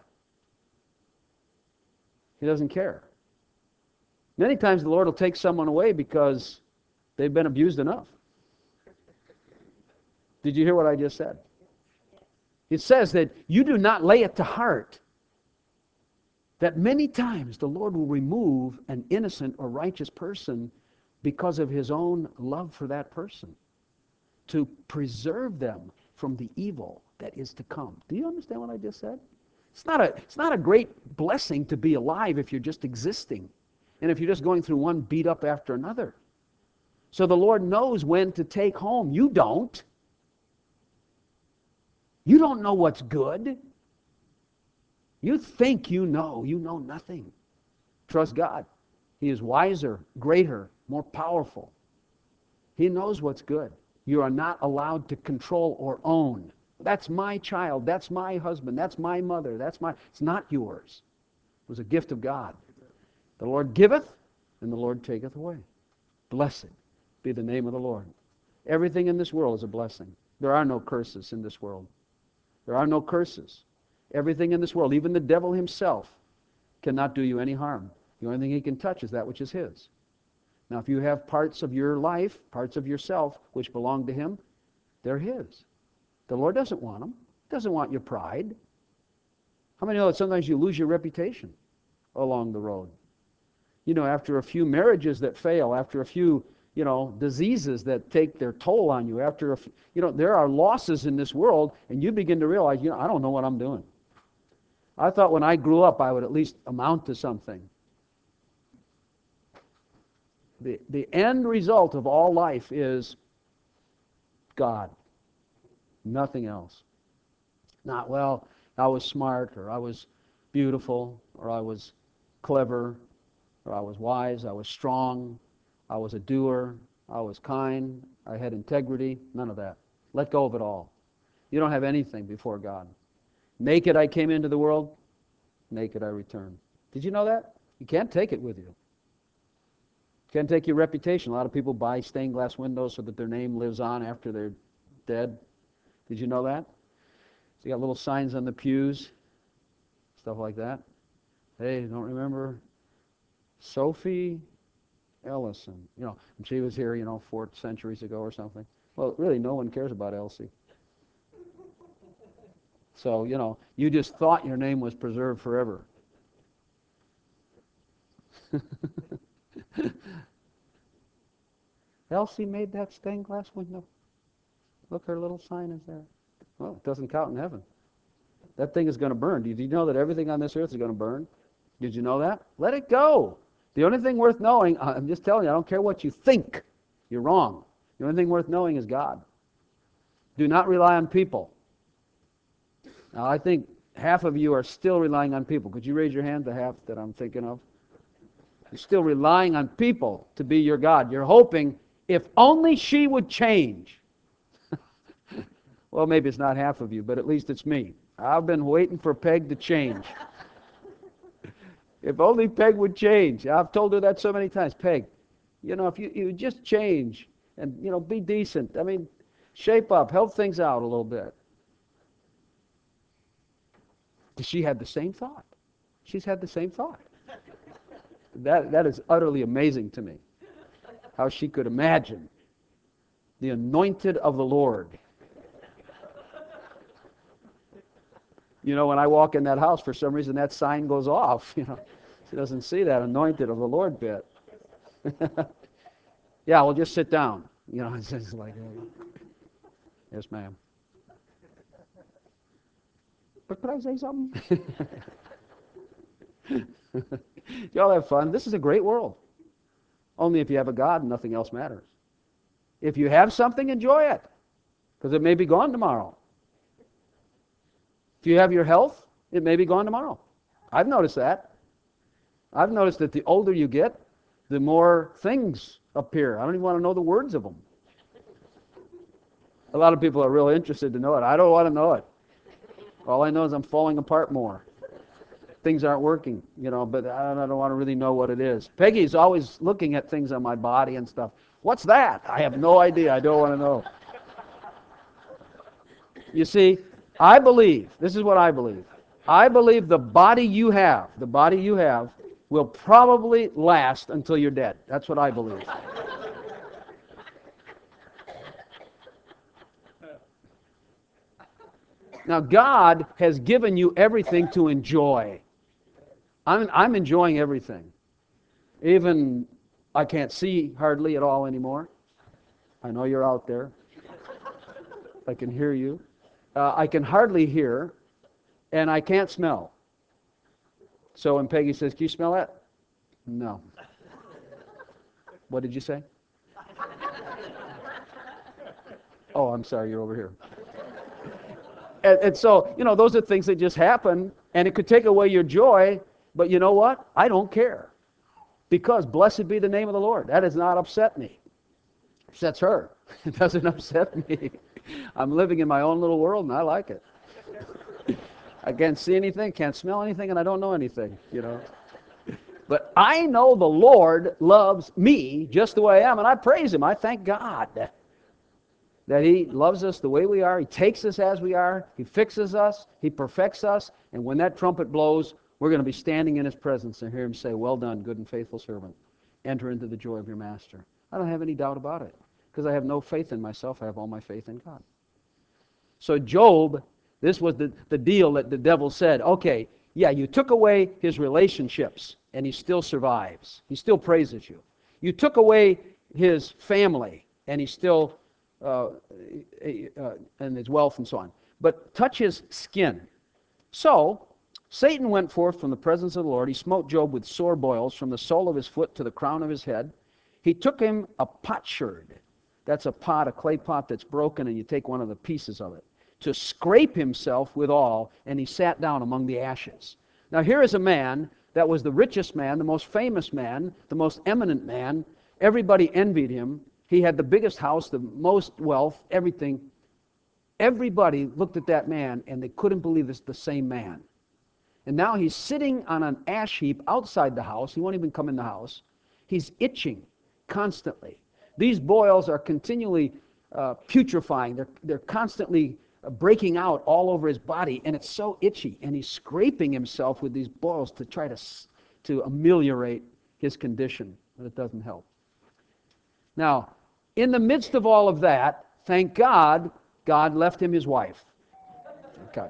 He doesn't care. Many times the Lord will take someone away because they've been abused enough. Did you hear what I just said? It says that you do not lay it to heart that many times the Lord will remove an innocent or righteous person because of His own love for that person, to preserve them from the evil that is to come. Do you understand what I just said? It's not a, it's not a great blessing to be alive if you're just existing, and if you're just going through one beat up after another. So the Lord knows when to take home. You don't. You don't know what's good. You think you know. You know nothing. Trust God. He is wiser, greater, more powerful. He knows what's good. You are not allowed to control or own. That's my child. That's my husband. That's my mother. That's my... It's not yours. It was a gift of God. The Lord giveth, and the Lord taketh away. Blessed be the name of the Lord. Everything in this world is a blessing. There are no curses in this world. There are no curses. Everything in this world, even the devil himself, cannot do you any harm. The only thing he can touch is that which is his. Now, if you have parts of your life, parts of yourself, which belong to him, they're his. The Lord doesn't want them. He doesn't want your pride. How many know that sometimes you lose your reputation along the road? You know, after a few marriages that fail, after a few, you know, diseases that take their toll on you, after, a, you know, there are losses in this world, and you begin to realize, you know, I don't know what I'm doing. I thought when I grew up I would at least amount to something. The, the end result of all life is God. Nothing else. Not, well, I was smart, or I was beautiful, or I was clever, or I was wise, I was strong, I was a doer, I was kind, I had integrity. None of that. Let go of it all. You don't have anything before God. Naked I came into the world, naked I return. Did you know that? You can't take it with you. You can't take your reputation. A lot of people buy stained glass windows so that their name lives on after they're dead. Did you know that? So you got little signs on the pews, stuff like that. Hey, don't remember Sophie Ellison? You know, she was here, you know, four centuries ago or something. Well, really, no one cares about Elsie. So, you know, you just thought your name was preserved forever. Elsie made that stained glass window. Look, her little sign is there. Well, it doesn't count in heaven. That thing is going to burn. Did you know that everything on this earth is going to burn? Did you know that? Let it go. The only thing worth knowing, I'm just telling you, I don't care what you think. You're wrong. The only thing worth knowing is God. Do not rely on people. Now, I think half of you are still relying on people. Could you raise your hand, the half that I'm thinking of? You're still relying on people to be your God. You're hoping, if only she would change. Well, maybe it's not half of you, but at least it's me. I've been waiting for Peg to change. If only Peg would change. I've told her that so many times. Peg, you know, if you, you just change and, you know, be decent. I mean, shape up, help things out a little bit. She had the same thought. She's had the same thought. That, that is utterly amazing to me, how she could imagine the anointed of the Lord. You know, when I walk in that house, for some reason that sign goes off. You know, she doesn't see that anointed of the Lord bit. Yeah, well, just sit down. You know, it's just like, oh. Yes, ma'am. But could I say something? Y'all have fun. This is a great world. Only if you have a God, nothing else matters. If you have something, enjoy it, because it may be gone tomorrow. If you have your health, it may be gone tomorrow. I've noticed that. I've noticed that the older you get, the more things appear. I don't even want to know the words of them. A lot of people are really interested to know it. I don't want to know it. All I know is I'm falling apart more. Things aren't working, you know, but I don't, I don't want to really know what it is. Peggy's always looking at things on my body and stuff. What's that? I have no idea. I don't want to know. You see, I believe, this is what I believe. I believe the body you have, the body you have, will probably last until you're dead. That's what I believe. Now, God has given you everything to enjoy. I'm, I'm enjoying everything. Even I can't see hardly at all anymore. I know you're out there. I can hear you. Uh, I can hardly hear, and I can't smell. So when Peggy says, "Can you smell that?" No. What did you say? Oh, I'm sorry, you're over here. And, and so, you know, those are things that just happen, and it could take away your joy, but you know what? I don't care. Because blessed be the name of the Lord. That does not upset me. It upsets her. It doesn't upset me. I'm living in my own little world, and I like it. I can't see anything, can't smell anything, and I don't know anything, you know. But I know the Lord loves me just the way I am, and I praise Him. I thank God that He loves us the way we are. He takes us as we are. He fixes us. He perfects us. And when that trumpet blows, we're going to be standing in His presence and hear Him say, "Well done, good and faithful servant. Enter into the joy of your master." I don't have any doubt about it, because I have no faith in myself. I have all my faith in God. So Job, this was the, the deal that the devil said, okay, yeah, you took away his relationships, and he still survives. He still praises you. You took away his family, and he still, uh, uh, and his wealth and so on. But touch his skin. So Satan went forth from the presence of the Lord. He smote Job with sore boils from the sole of his foot to the crown of his head. He took him a potsherd. That's a pot, a clay pot that's broken, and you take one of the pieces of it, to scrape himself withal, and he sat down among the ashes. Now here is a man that was the richest man, the most famous man, the most eminent man. Everybody envied him. He had the biggest house, the most wealth, everything. Everybody looked at that man, and they couldn't believe it's the same man. And now he's sitting on an ash heap outside the house. He won't even come in the house. He's itching constantly. These boils are continually uh, putrefying. They're, they're constantly uh, breaking out all over his body, and it's so itchy. And he's scraping himself with these boils to try to, to ameliorate his condition, but it doesn't help. Now, in the midst of all of that, thank God, God left him his wife. Okay.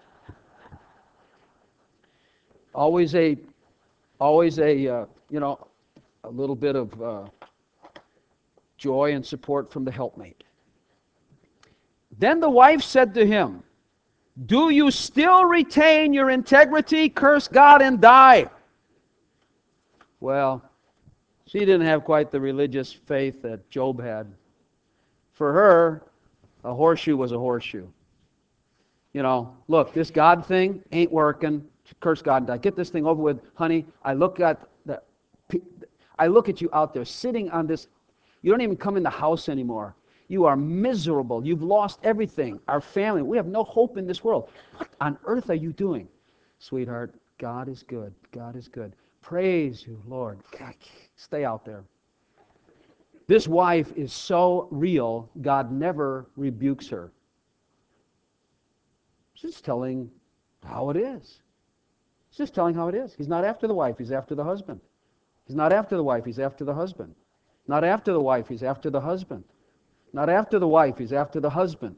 Always a, always a, uh, you know, a little bit of uh, joy and support from the helpmate. Then the wife said to him, "Do you still retain your integrity? Curse God and die." Well, she didn't have quite the religious faith that Job had. For her, a horseshoe was a horseshoe. You know, look, this God thing ain't working. Curse God and die. Get this thing over with, honey. I look at the, I look at you out there sitting on this. You don't even come in the house anymore. You are miserable. You've lost everything. Our family, we have no hope in this world. What on earth are you doing? Sweetheart, God is good. God is good. Praise you, Lord. God, stay out there. This wife is so real, God never rebukes her. She's just telling how it is. She's just telling how it is. He's not after the wife, he's after the husband. He's not after the wife, he's after the husband. Not after the wife, he's after the husband. Not after the wife, he's after the husband.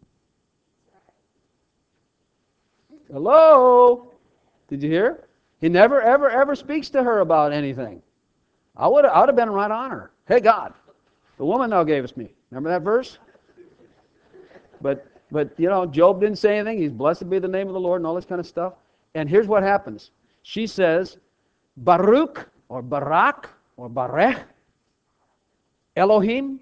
Hello? Did you hear? He never, ever, ever speaks to her about anything. I would I would have been right on her. Hey, God, the woman thou gavest me. Remember that verse? But, but you know, Job didn't say anything. He's blessed be the name of the Lord and all this kind of stuff. And here's what happens. She says, Baruch, or Barak, or Barech, Elohim.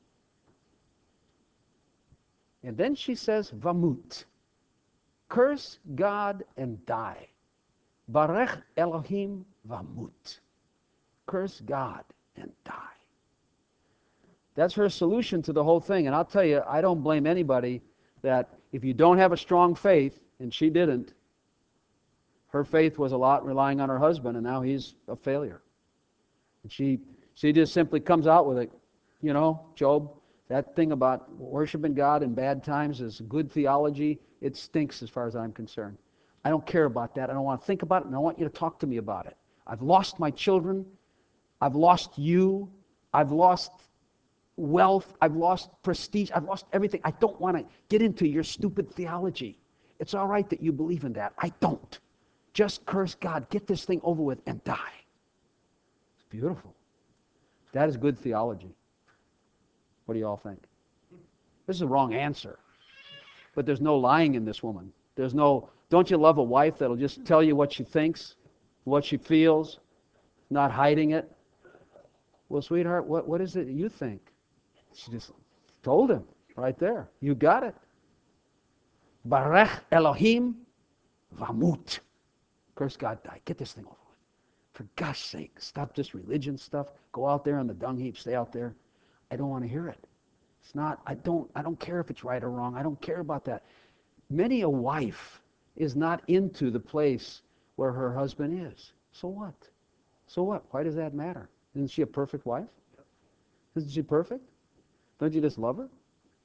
And then she says, Vamut. Curse God and die. Barech Elohim Vamut. Curse God and die. That's her solution to the whole thing. And I'll tell you, I don't blame anybody that if you don't have a strong faith, and she didn't, her faith was a lot relying on her husband, and now he's a failure. And she she just simply comes out with it. You know, Job, that thing about worshiping God in bad times is good theology. It stinks as far as I'm concerned. I don't care about that. I don't want to think about it, and I want you to talk to me about it. I've lost my children. I've lost you. I've lost wealth. I've lost prestige. I've lost everything. I don't want to get into your stupid theology. It's all right that you believe in that. I don't. Just curse God. Get this thing over with and die. It's beautiful. That is good theology. What do you all think? This is the wrong answer. But there's no lying in this woman. There's no, don't you love a wife that'll just tell you what she thinks, what she feels, not hiding it? Well, sweetheart, what, what is it you think? She just told him right there. You got it. Barech Elohim Vamut. Curse God, die. Get this thing over with. For gosh sake, stop this religion stuff. Go out there on the dung heap. Stay out there. I don't want to hear it. It's not, I don't, I don't care if it's right or wrong. I don't care about that. Many a wife is not into the place where her husband is. So what? So what? Why does that matter? Isn't she a perfect wife? Isn't she perfect? Don't you just love her?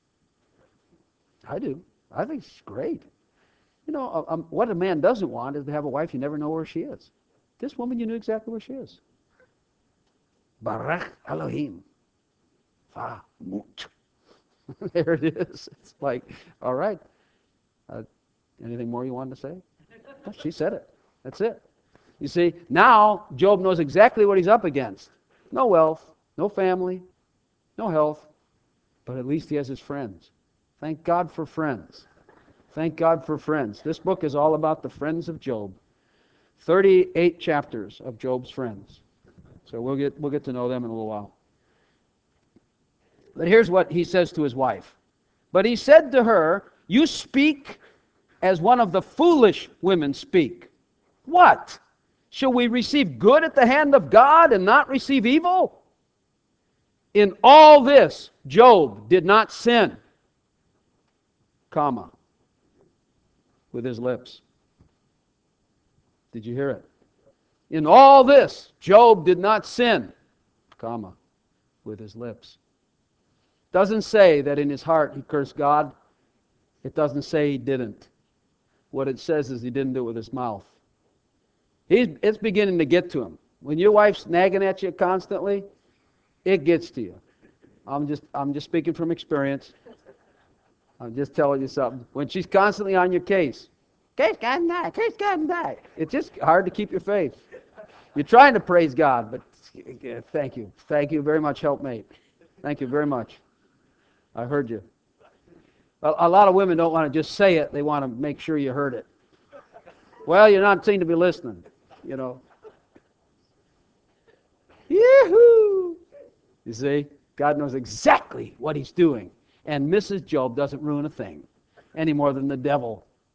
I do. I think she's great. You know, um, what a man doesn't want is to have a wife you never know where she is. This woman, you knew exactly where she is. Barach Elohim. Vamut. There it is. It's like, all right. Uh, anything more you wanted to say? Oh, she said it. That's it. You see, now Job knows exactly what he's up against. No wealth, no family, no health, but at least he has his friends. Thank God for friends. Thank God for friends. This book is all about the friends of Job. thirty-eight chapters of Job's friends. So we'll get we'll get to know them in a little while. But here's what he says to his wife. But he said to her, you speak as one of the foolish women speak. What? Shall we receive good at the hand of God and not receive evil? In all this, Job did not sin, comma, with his lips. Did you hear it? In all this, Job did not sin, comma, with his lips. Doesn't say that in his heart he cursed God. It doesn't say he didn't. What it says is he didn't do it with his mouth. He's, it's beginning to get to him. When your wife's nagging at you constantly, it gets to you. I'm just, I'm just speaking from experience. I'm just telling you something. When she's constantly on your case, case God and die, case God and die. It's just hard to keep your faith. You're trying to praise God, but thank you. Thank you very much, helpmate. Thank you very much. I heard you. A, a lot of women don't want to just say it. They want to make sure you heard it. Well, you're not seen to be listening, you know. Yee-hoo! You see, God knows exactly what he's doing. And Missus Job doesn't ruin a thing any more than the devil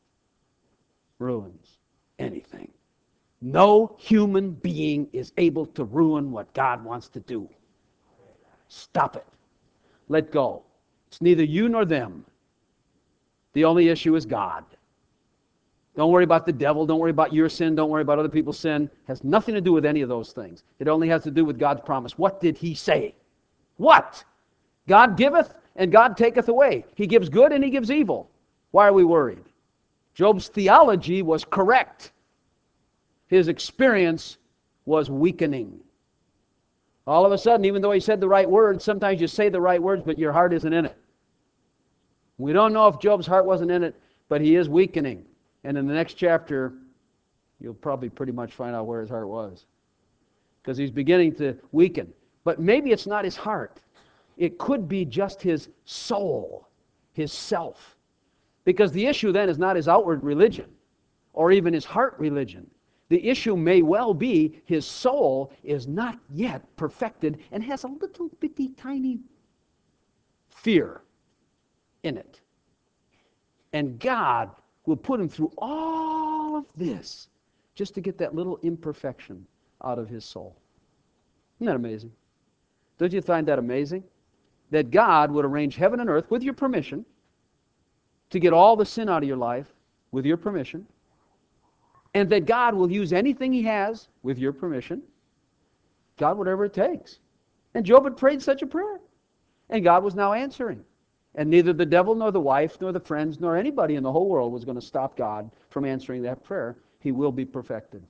ruins anything. No human being is able to ruin what God wants to do. Stop it. Let go. It's neither you nor them. The only issue is God. Don't worry about the devil. Don't worry about your sin. Don't worry about other people's sin. It has nothing to do with any of those things. It only has to do with God's promise. What did He say? What? God giveth and God taketh away. He gives good and He gives evil. Why are we worried? Job's theology was correct. His experience was weakening. All of a sudden, even though he said the right words, sometimes you say the right words, but your heart isn't in it. We don't know if Job's heart wasn't in it, but he is weakening. And in the next chapter, you'll probably pretty much find out where his heart was. Because he's beginning to weaken. But maybe it's not his heart. It could be just his soul, his self. Because the issue then is not his outward religion, or even his heart religion. The issue may well be his soul is not yet perfected and has a little bitty tiny fear in it. And God will put him through all of this just to get that little imperfection out of his soul. Isn't that amazing? Don't you find that amazing? That God would arrange heaven and earth with your permission to get all the sin out of your life with your permission, and that God will use anything He has with your permission. God, whatever it takes. And Job had prayed such a prayer, and God was now answering. And neither the devil nor the wife nor the friends nor anybody in the whole world was going to stop God from answering that prayer. He will be perfected.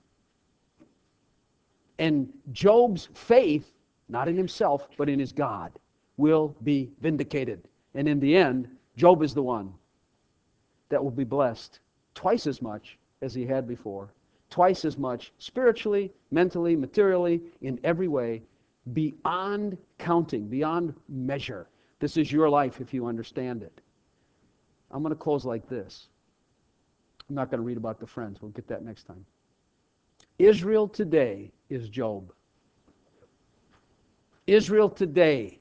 And Job's faith, not in himself, but in his God, will be vindicated. And in the end, Job is the one that will be blessed twice as much as he had before. Twice as much spiritually, mentally, materially, in every way, beyond counting, beyond measure. This is your life if you understand it. I'm going to close like this. I'm not going to read about the friends. We'll get that next time. Israel today is Job. Israel today,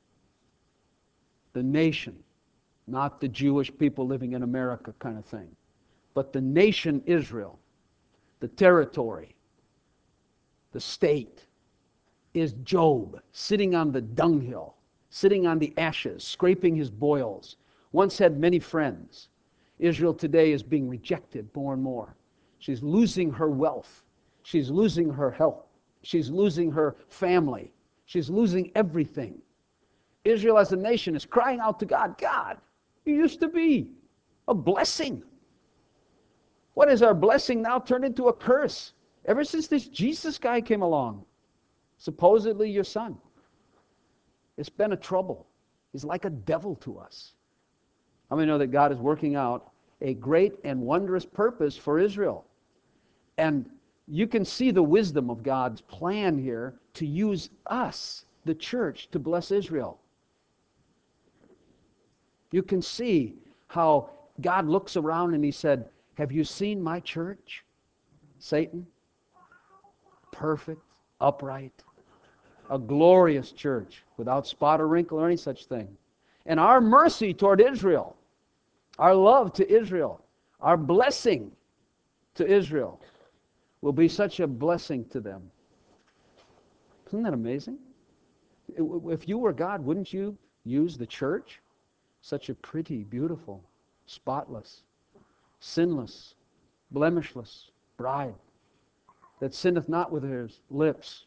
the nation, not the Jewish people living in America kind of thing, but the nation Israel, the territory, the state, is Job sitting on the dunghill, sitting on the ashes, scraping his boils. Once had many friends. Israel today is being rejected more and more. She's losing her wealth. She's losing her health. She's losing her family. She's losing everything. Israel as a nation is crying out to God, God, you used to be a blessing. What is our blessing now turned into a curse? Ever since this Jesus guy came along, supposedly your son, it's been a trouble. He's like a devil to us. How many know that God is working out a great and wondrous purpose for Israel? And you can see the wisdom of God's plan here to use us, the church, to bless Israel. You can see how God looks around and He said, have you seen my church, Satan? Perfect, upright, a glorious church without spot or wrinkle or any such thing. And our mercy toward Israel, our love to Israel, our blessing to Israel will be such a blessing to them. Isn't that amazing? If you were God, wouldn't you use the church? Such a pretty, beautiful, spotless, sinless, blemishless bride that sinneth not with her lips,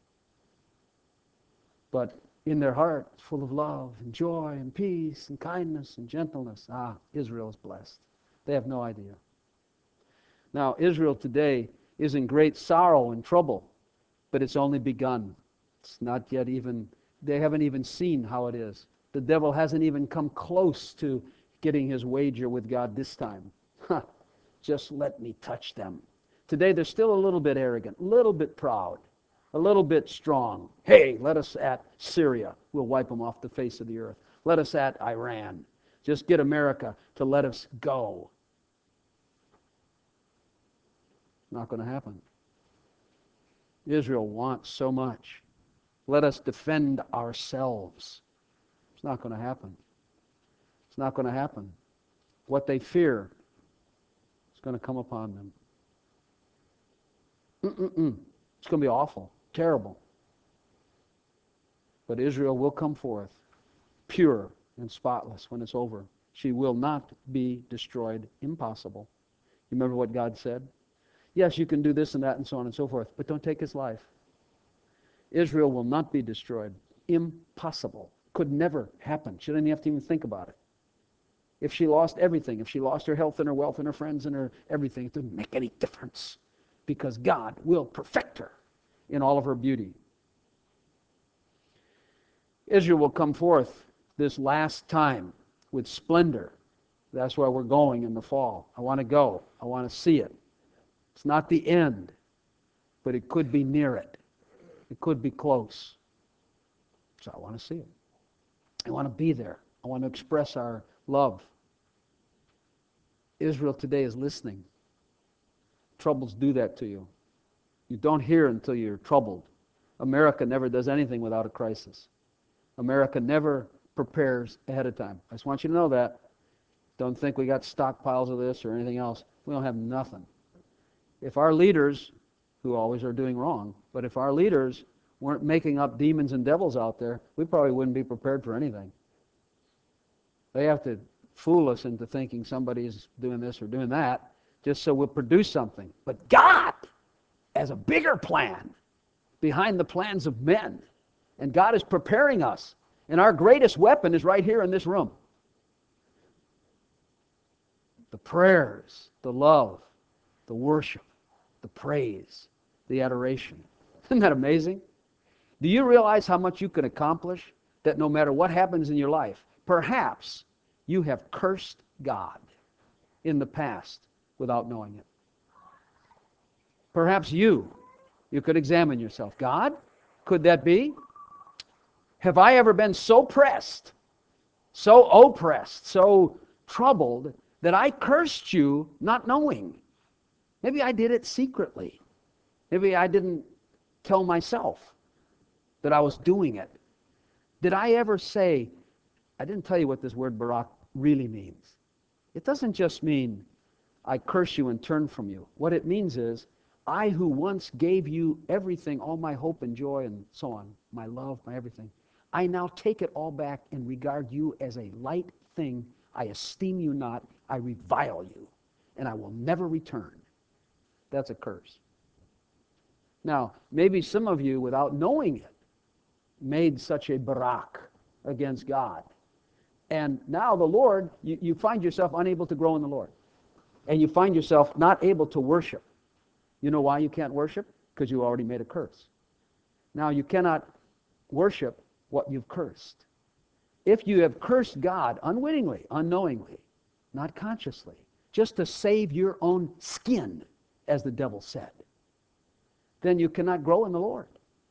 but in their heart full of love and joy and peace and kindness and gentleness. Ah, Israel is blessed. They have no idea. Now, Israel today is in great sorrow and trouble, but it's only begun. It's not yet even, they haven't even seen how it is. The devil hasn't even come close to getting his wager with God this time. Huh, just let me touch them. Today they're still a little bit arrogant, a little bit proud, a little bit strong. Hey, let us at Syria. We'll wipe them off the face of the earth. Let us at Iran. Just get America to let us go. Not going to happen. Israel wants so much. Let us defend ourselves. It's not going to happen. It's not going to happen. What they fear is going to come upon them. Mm-mm-mm. It's going to be awful, terrible. But Israel will come forth pure and spotless when it's over. She will not be destroyed. Impossible. You remember what God said? Yes, you can do this and that and so on and so forth, but don't take his life. Israel will not be destroyed. Impossible. Could never happen. She didn't have to even think about it. If she lost everything, if she lost her health and her wealth and her friends and her everything, it didn't make any difference, because God will perfect her in all of her beauty. Israel will come forth this last time with splendor. That's where we're going in the fall. I want to go. I want to see it. It's not the end, but it could be near it. It could be close. So I want to see it. I want to be there. I want to express our love. Israel today is listening. Troubles do that to you. You don't hear until you're troubled. America never does anything without a crisis. America never prepares ahead of time. I just want you to know that. Don't think we got stockpiles of this or anything else. We don't have nothing. If our leaders, who always are doing wrong, but if our leaders weren't making up demons and devils out there, we probably wouldn't be prepared for anything. They have to fool us into thinking somebody's doing this or doing that just so we'll produce something. But God has a bigger plan behind the plans of men. And God is preparing us. And our greatest weapon is right here in this room. The prayers, the love, the worship, the praise, the adoration. Isn't that amazing? Do you realize how much you can accomplish? That no matter what happens in your life, perhaps you have cursed God in the past without knowing it. Perhaps you, you could examine yourself. God, could that be? Have I ever been so pressed, so oppressed, so troubled that I cursed you not knowing? Maybe I did it secretly. Maybe I didn't tell myself that I was doing it. Did I ever say, I didn't tell you what this word barak really means. It doesn't just mean I curse you and turn from you. What it means is, I who once gave you everything, all my hope and joy and so on, my love, my everything, I now take it all back and regard you as a light thing. I esteem you not. I revile you, and I will never return. That's a curse. Now, maybe some of you, without knowing it, made such a barak against God. And now the Lord, you, you find yourself unable to grow in the Lord. And you find yourself not able to worship. You know why you can't worship? Because you already made a curse. Now, you cannot worship what you've cursed. If you have cursed God unwittingly, unknowingly, not consciously, just to save your own skin, as the devil said, then you cannot grow in the Lord.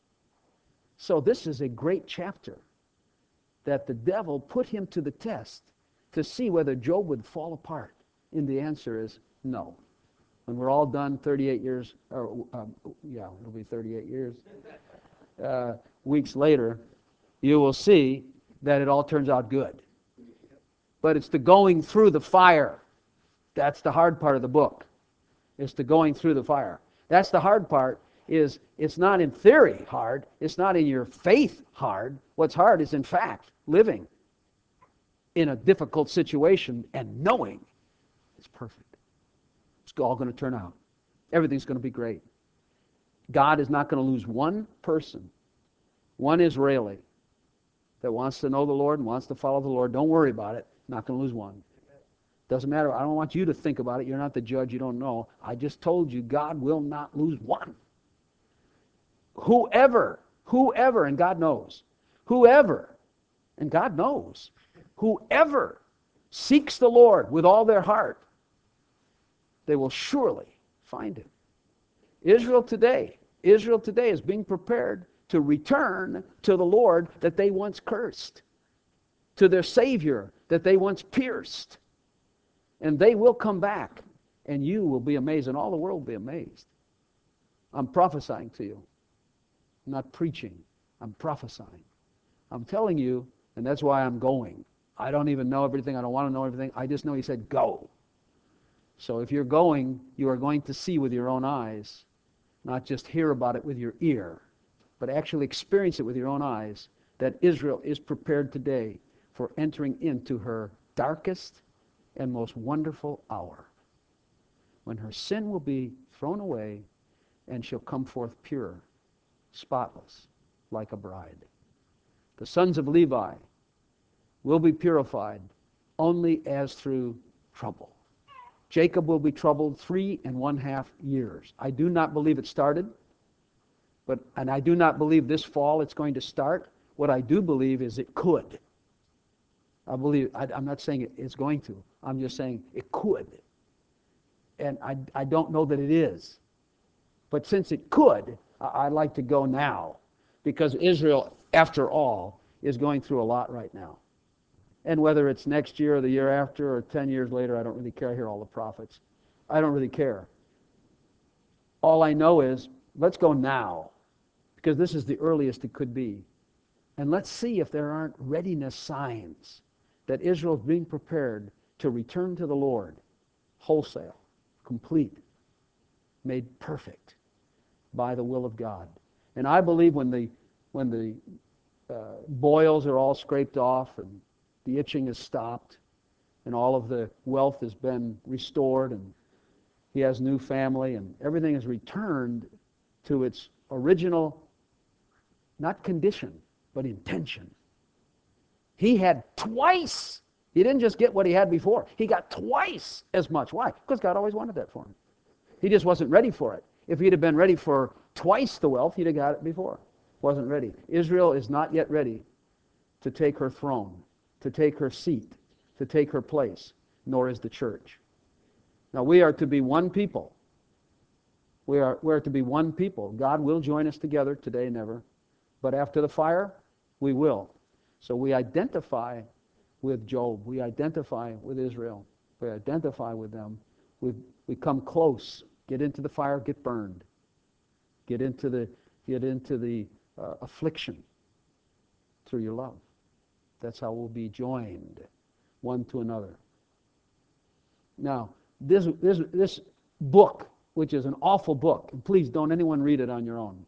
So this is a great chapter that the devil put him to the test to see whether Job would fall apart. And the answer is no. When we're all done, thirty-eight years, or um, yeah, it'll be thirty-eight years, uh, weeks later, you will see that it all turns out good. But it's the going through the fire. That's the hard part of the book. It's the going through the fire. That's the hard part. Is it's not in theory hard. It's not in your faith hard. What's hard is in fact living in a difficult situation and knowing it's perfect. It's all going to turn out. Everything's going to be great. God is not going to lose one person, one Israeli that wants to know the Lord and wants to follow the Lord. Don't worry about it. Not going to lose one. Doesn't matter. I don't want you to think about it. You're not the judge. You don't know. I just told you God will not lose one. Whoever, whoever, and God knows, whoever, and God knows, whoever seeks the Lord with all their heart, they will surely find him. Israel today, Israel today is being prepared to return to the Lord that they once cursed, to their Savior that they once pierced. And they will come back, and you will be amazed, and all the world will be amazed. I'm prophesying to you. I'm not preaching. I'm prophesying. I'm telling you, and that's why I'm going. I don't even know everything. I don't want to know everything. I just know he said, go. So if you're going, you are going to see with your own eyes, not just hear about it with your ear, but actually experience it with your own eyes, that Israel is prepared today for entering into her darkest and most wonderful hour, when her sin will be thrown away and she'll come forth pure, spotless, like a bride. The sons of Levi will be purified only as through trouble. Jacob will be troubled three and one half years. I do not believe it started, but and I do not believe this fall it's going to start. What I do believe is it could. I believe, I, I'm not saying it is going to. I'm just saying it could. And I, I don't know that it is. But since it could, I, I'd like to go now. Because Israel, after all, is going through a lot right now. And whether it's next year or the year after or ten years later, I don't really care. I hear all the prophets. I don't really care. All I know is, let's go now. Because this is the earliest it could be. And let's see if there aren't readiness signs that Israel is being prepared to return to the Lord, wholesale, complete, made perfect by the will of God. And I believe when the when the uh, boils are all scraped off and the itching is stopped and all of the wealth has been restored and he has new family and everything is returned to its original, not condition, but intention. He had twice. He didn't just get what he had before. He got twice as much. Why? Because God always wanted that for him. He just wasn't ready for it. If he'd have been ready for twice the wealth, he'd have got it before. Wasn't ready. Israel is not yet ready to take her throne, to take her seat, to take her place, nor is the church. Now we are to be one people. We are, we are to be one people. God will join us together today, never. But after the fire, we will. So we identify with Job. We identify with Israel. We identify with them. We we come close. Get into the fire. Get burned. Get into the get into the uh, affliction through your love. That's how we'll be joined one to another. Now, this this this book, which is an awful book, and please don't anyone read it on your own.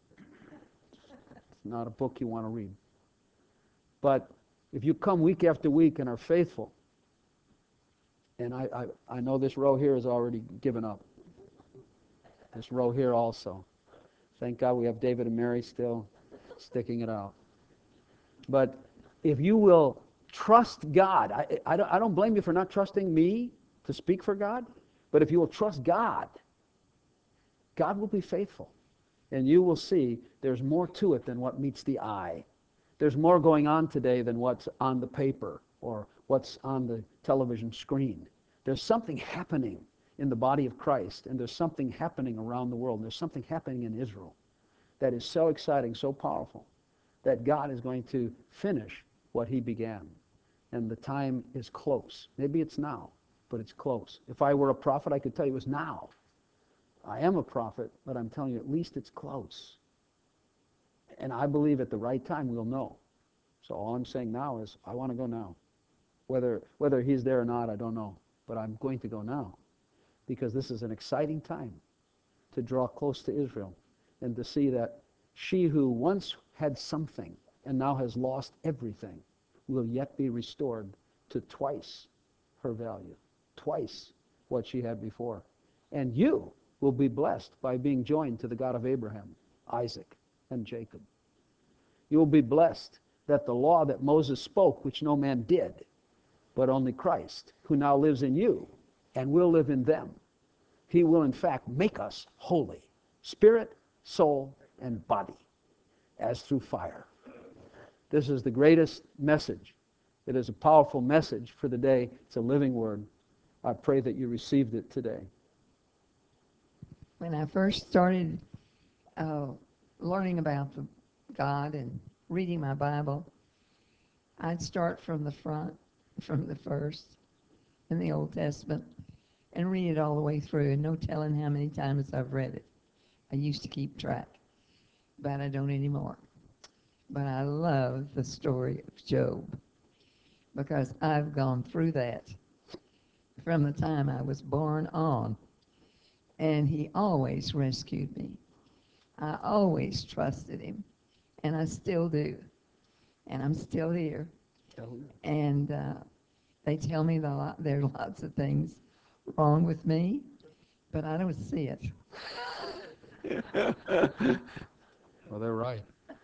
It's not a book you want to read. But if you come week after week and are faithful, and I, I, I know this row here has already given up. This row here also. Thank God we have David and Mary still sticking it out. But if you will trust God, I, I, don't, I don't blame you for not trusting me to speak for God, but if you will trust God, God will be faithful. And you will see there's more to it than what meets the eye. There's more going on today than what's on the paper or what's on the television screen. There's something happening in the body of Christ, and there's something happening around the world. And there's something happening in Israel that is so exciting, so powerful, that God is going to finish what he began. And the time is close. Maybe it's now, but it's close. If I were a prophet, I could tell you it was now. I am a prophet, but I'm telling you, at least it's close. And I believe at the right time we'll know. So all I'm saying now is I want to go now. Whether whether he's there or not, I don't know. But I'm going to go now. Because this is an exciting time to draw close to Israel and to see that she who once had something and now has lost everything will yet be restored to twice her value, twice what she had before. And you will be blessed by being joined to the God of Abraham, Isaac, and Jacob. You will be blessed that the law that Moses spoke, which no man did, but only Christ, who now lives in you and will live in them, he will in fact make us holy, spirit, soul, and body, as through fire. This is the greatest message. It is a powerful message for the day. It's a living word. I pray that you received it today. When I first started uh, learning about the God and reading my Bible, I'd start from the front, from the first in the Old Testament, and read it all the way through, and no telling how many times I've read it. I used to keep track, but I don't anymore. But I love the story of Job, because I've gone through that. from the time I was born on. And he always rescued me. I always trusted him, and I still do. And I'm still here. And uh, they tell me the lot, there are lots of things wrong with me, but I don't see it. Well, they're right.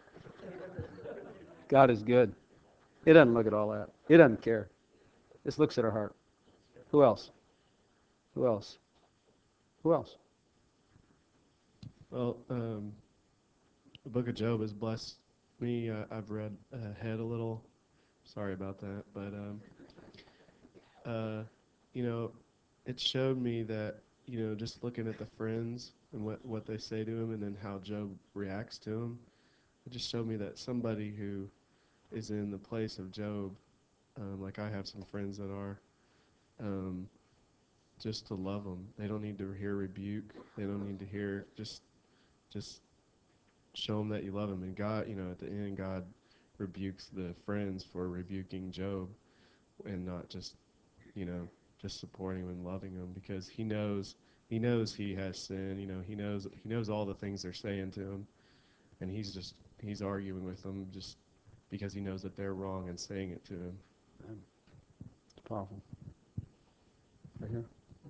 God is good. He doesn't look at all that. He doesn't care. Just looks at our heart. Who else? Who else? Who else? Well, um, the book of Job has blessed me. Uh, I've read ahead a little. Sorry about that, but um, uh, you know, it showed me that you know just looking at the friends and what what they say to him, and then how Job reacts to him. It just showed me that somebody who is in the place of Job, um, like I have some friends that are, um, just to love them. They don't need to hear rebuke. They don't need to hear just just show them that you love them. And God, you know, at the end, God rebukes the friends for rebuking Job and not just, you know, just supporting him and loving him, because he knows he knows he has sin. You know, he knows he knows all the things they're saying to him, and he's just he's arguing with them just because he knows that they're wrong and saying it to him. It's powerful. Right here.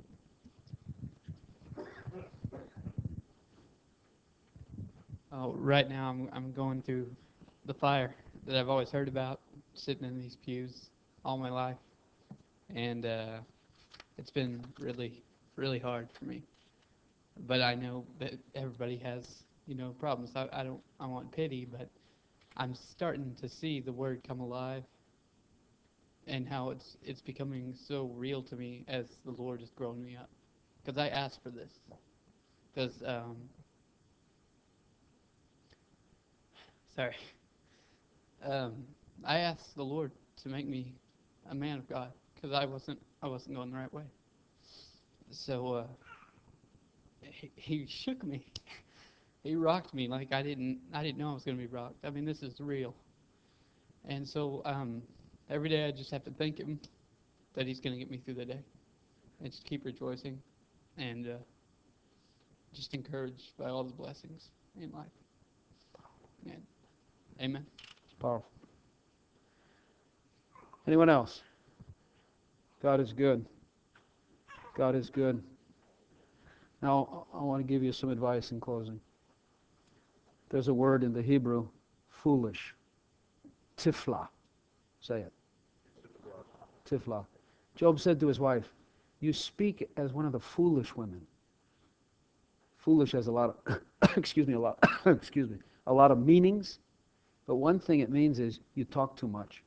Oh, right now I'm I'm going through the fire that I've always heard about, sitting in these pews all my life, and uh, it's been really, really hard for me. But I know that everybody has, you know, problems. I, I don't I want pity, but I'm starting to see the word come alive, and how it's it's becoming so real to me as the Lord is growing me up. Because I asked for this. Because um, sorry. Um, I asked the Lord to make me a man of God because I wasn't I wasn't going the right way. So uh, he, he shook me. He rocked me like I didn't I didn't know I was going to be rocked. I mean, this is real. And so um, every day I just have to thank him that he's going to get me through the day, and just keep rejoicing, and uh, just encouraged by all the blessings in life. And amen. It's powerful. Anyone else? God is good. God is good. Now, I want to give you some advice in closing. There's a word in the Hebrew, foolish. Tifla. Say it. Tifla. Job said to his wife, you speak as one of the foolish women. Foolish has a lot of, excuse me, a lot, excuse me, a lot of meanings. But one thing it means is you talk too much.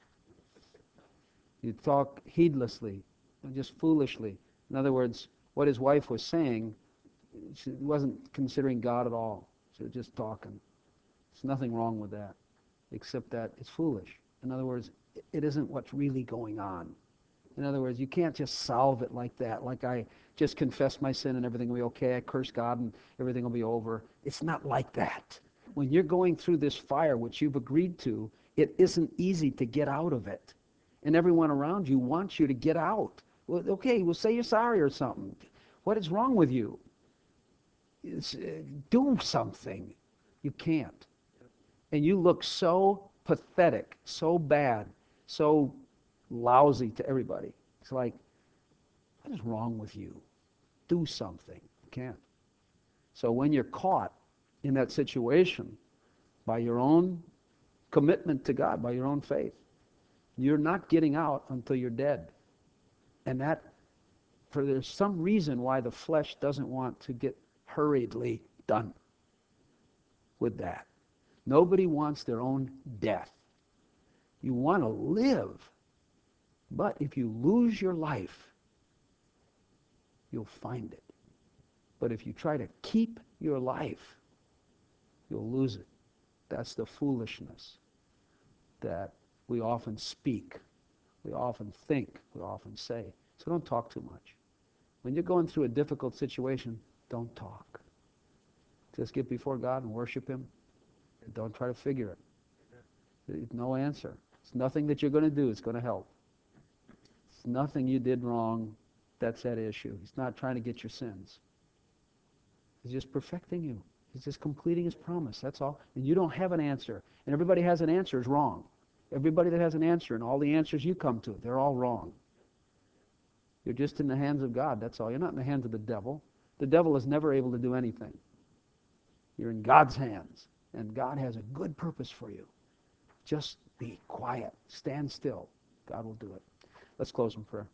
You talk heedlessly, just foolishly. In other words, what his wife was saying, she wasn't considering God at all. She was just talking. There's nothing wrong with that, except that it's foolish. In other words, it isn't what's really going on. In other words, you can't just solve it like that, like I just confess my sin and everything will be okay, I curse God and everything will be over. It's not like that. When you're going through this fire, which you've agreed to, it isn't easy to get out of it. And everyone around you wants you to get out. Well, okay, well, say you're sorry or something. What is wrong with you? It's, uh, do something. You can't. And you look so pathetic, so bad, so lousy to everybody. It's like, what is wrong with you? Do something. You can't. So when you're caught in that situation by your own commitment to God, by your own faith, you're not getting out until you're dead. And that, for there's some reason why the flesh doesn't want to get hurriedly done with that. Nobody wants their own death. You want to live. But if you lose your life, you'll find it. But if you try to keep your life, you'll lose it. That's the foolishness that we often speak, we often think, we often say. So don't talk too much. When you're going through a difficult situation, don't talk. Just get before God and worship him. Don't try to figure it. There's no answer. It's nothing that you're going to do. It's going to help. It's nothing you did wrong. that's at issue. He's not trying to get your sins. He's just perfecting you. He's just completing his promise. That's all. And you don't have an answer. And everybody has an answer is wrong. Everybody that has an answer and all the answers you come to, they're all wrong. You're just in the hands of God. That's all. You're not in the hands of the devil. The devil is never able to do anything. You're in God's hands. And God has a good purpose for you. Just be quiet. Stand still. God will do it. Let's close in prayer.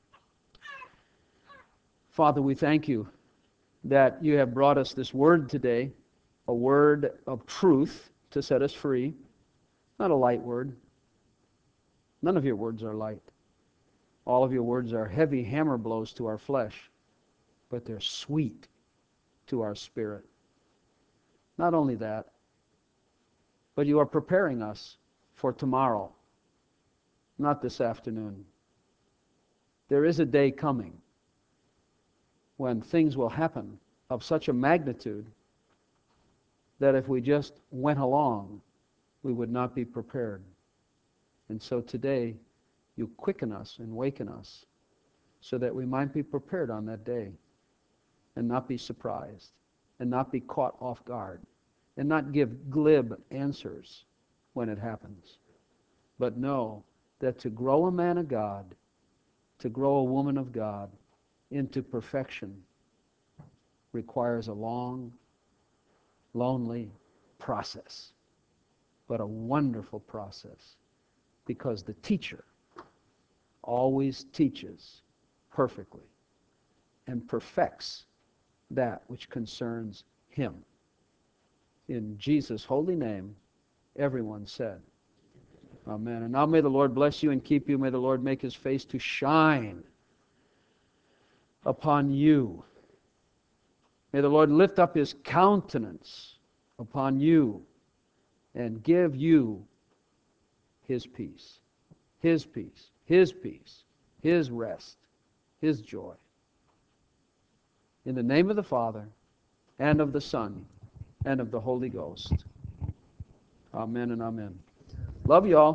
Father, we thank you that you have brought us this word today, a word of truth to set us free. Not a light word. None of your words are light. All of your words are heavy hammer blows to our flesh, but they're sweet to our spirit. Not only that, but you are preparing us for tomorrow, not this afternoon. There is a day coming when things will happen of such a magnitude that if we just went along, we would not be prepared. And so today, you quicken us and waken us so that we might be prepared on that day and not be surprised and not be caught off guard and not give glib answers when it happens. But know that to grow a man of God, to grow a woman of God into perfection requires a long, lonely process, but a wonderful process, because the teacher always teaches perfectly and perfects that which concerns him. In Jesus' holy name, everyone said, amen. And now may the Lord bless you and keep you. May the Lord make his face to shine upon you. May the Lord lift up his countenance upon you and give you his peace, his peace, his peace, his rest, his joy. In the name of the Father, and of the Son, and of the Holy Ghost. Amen and amen. Love you all.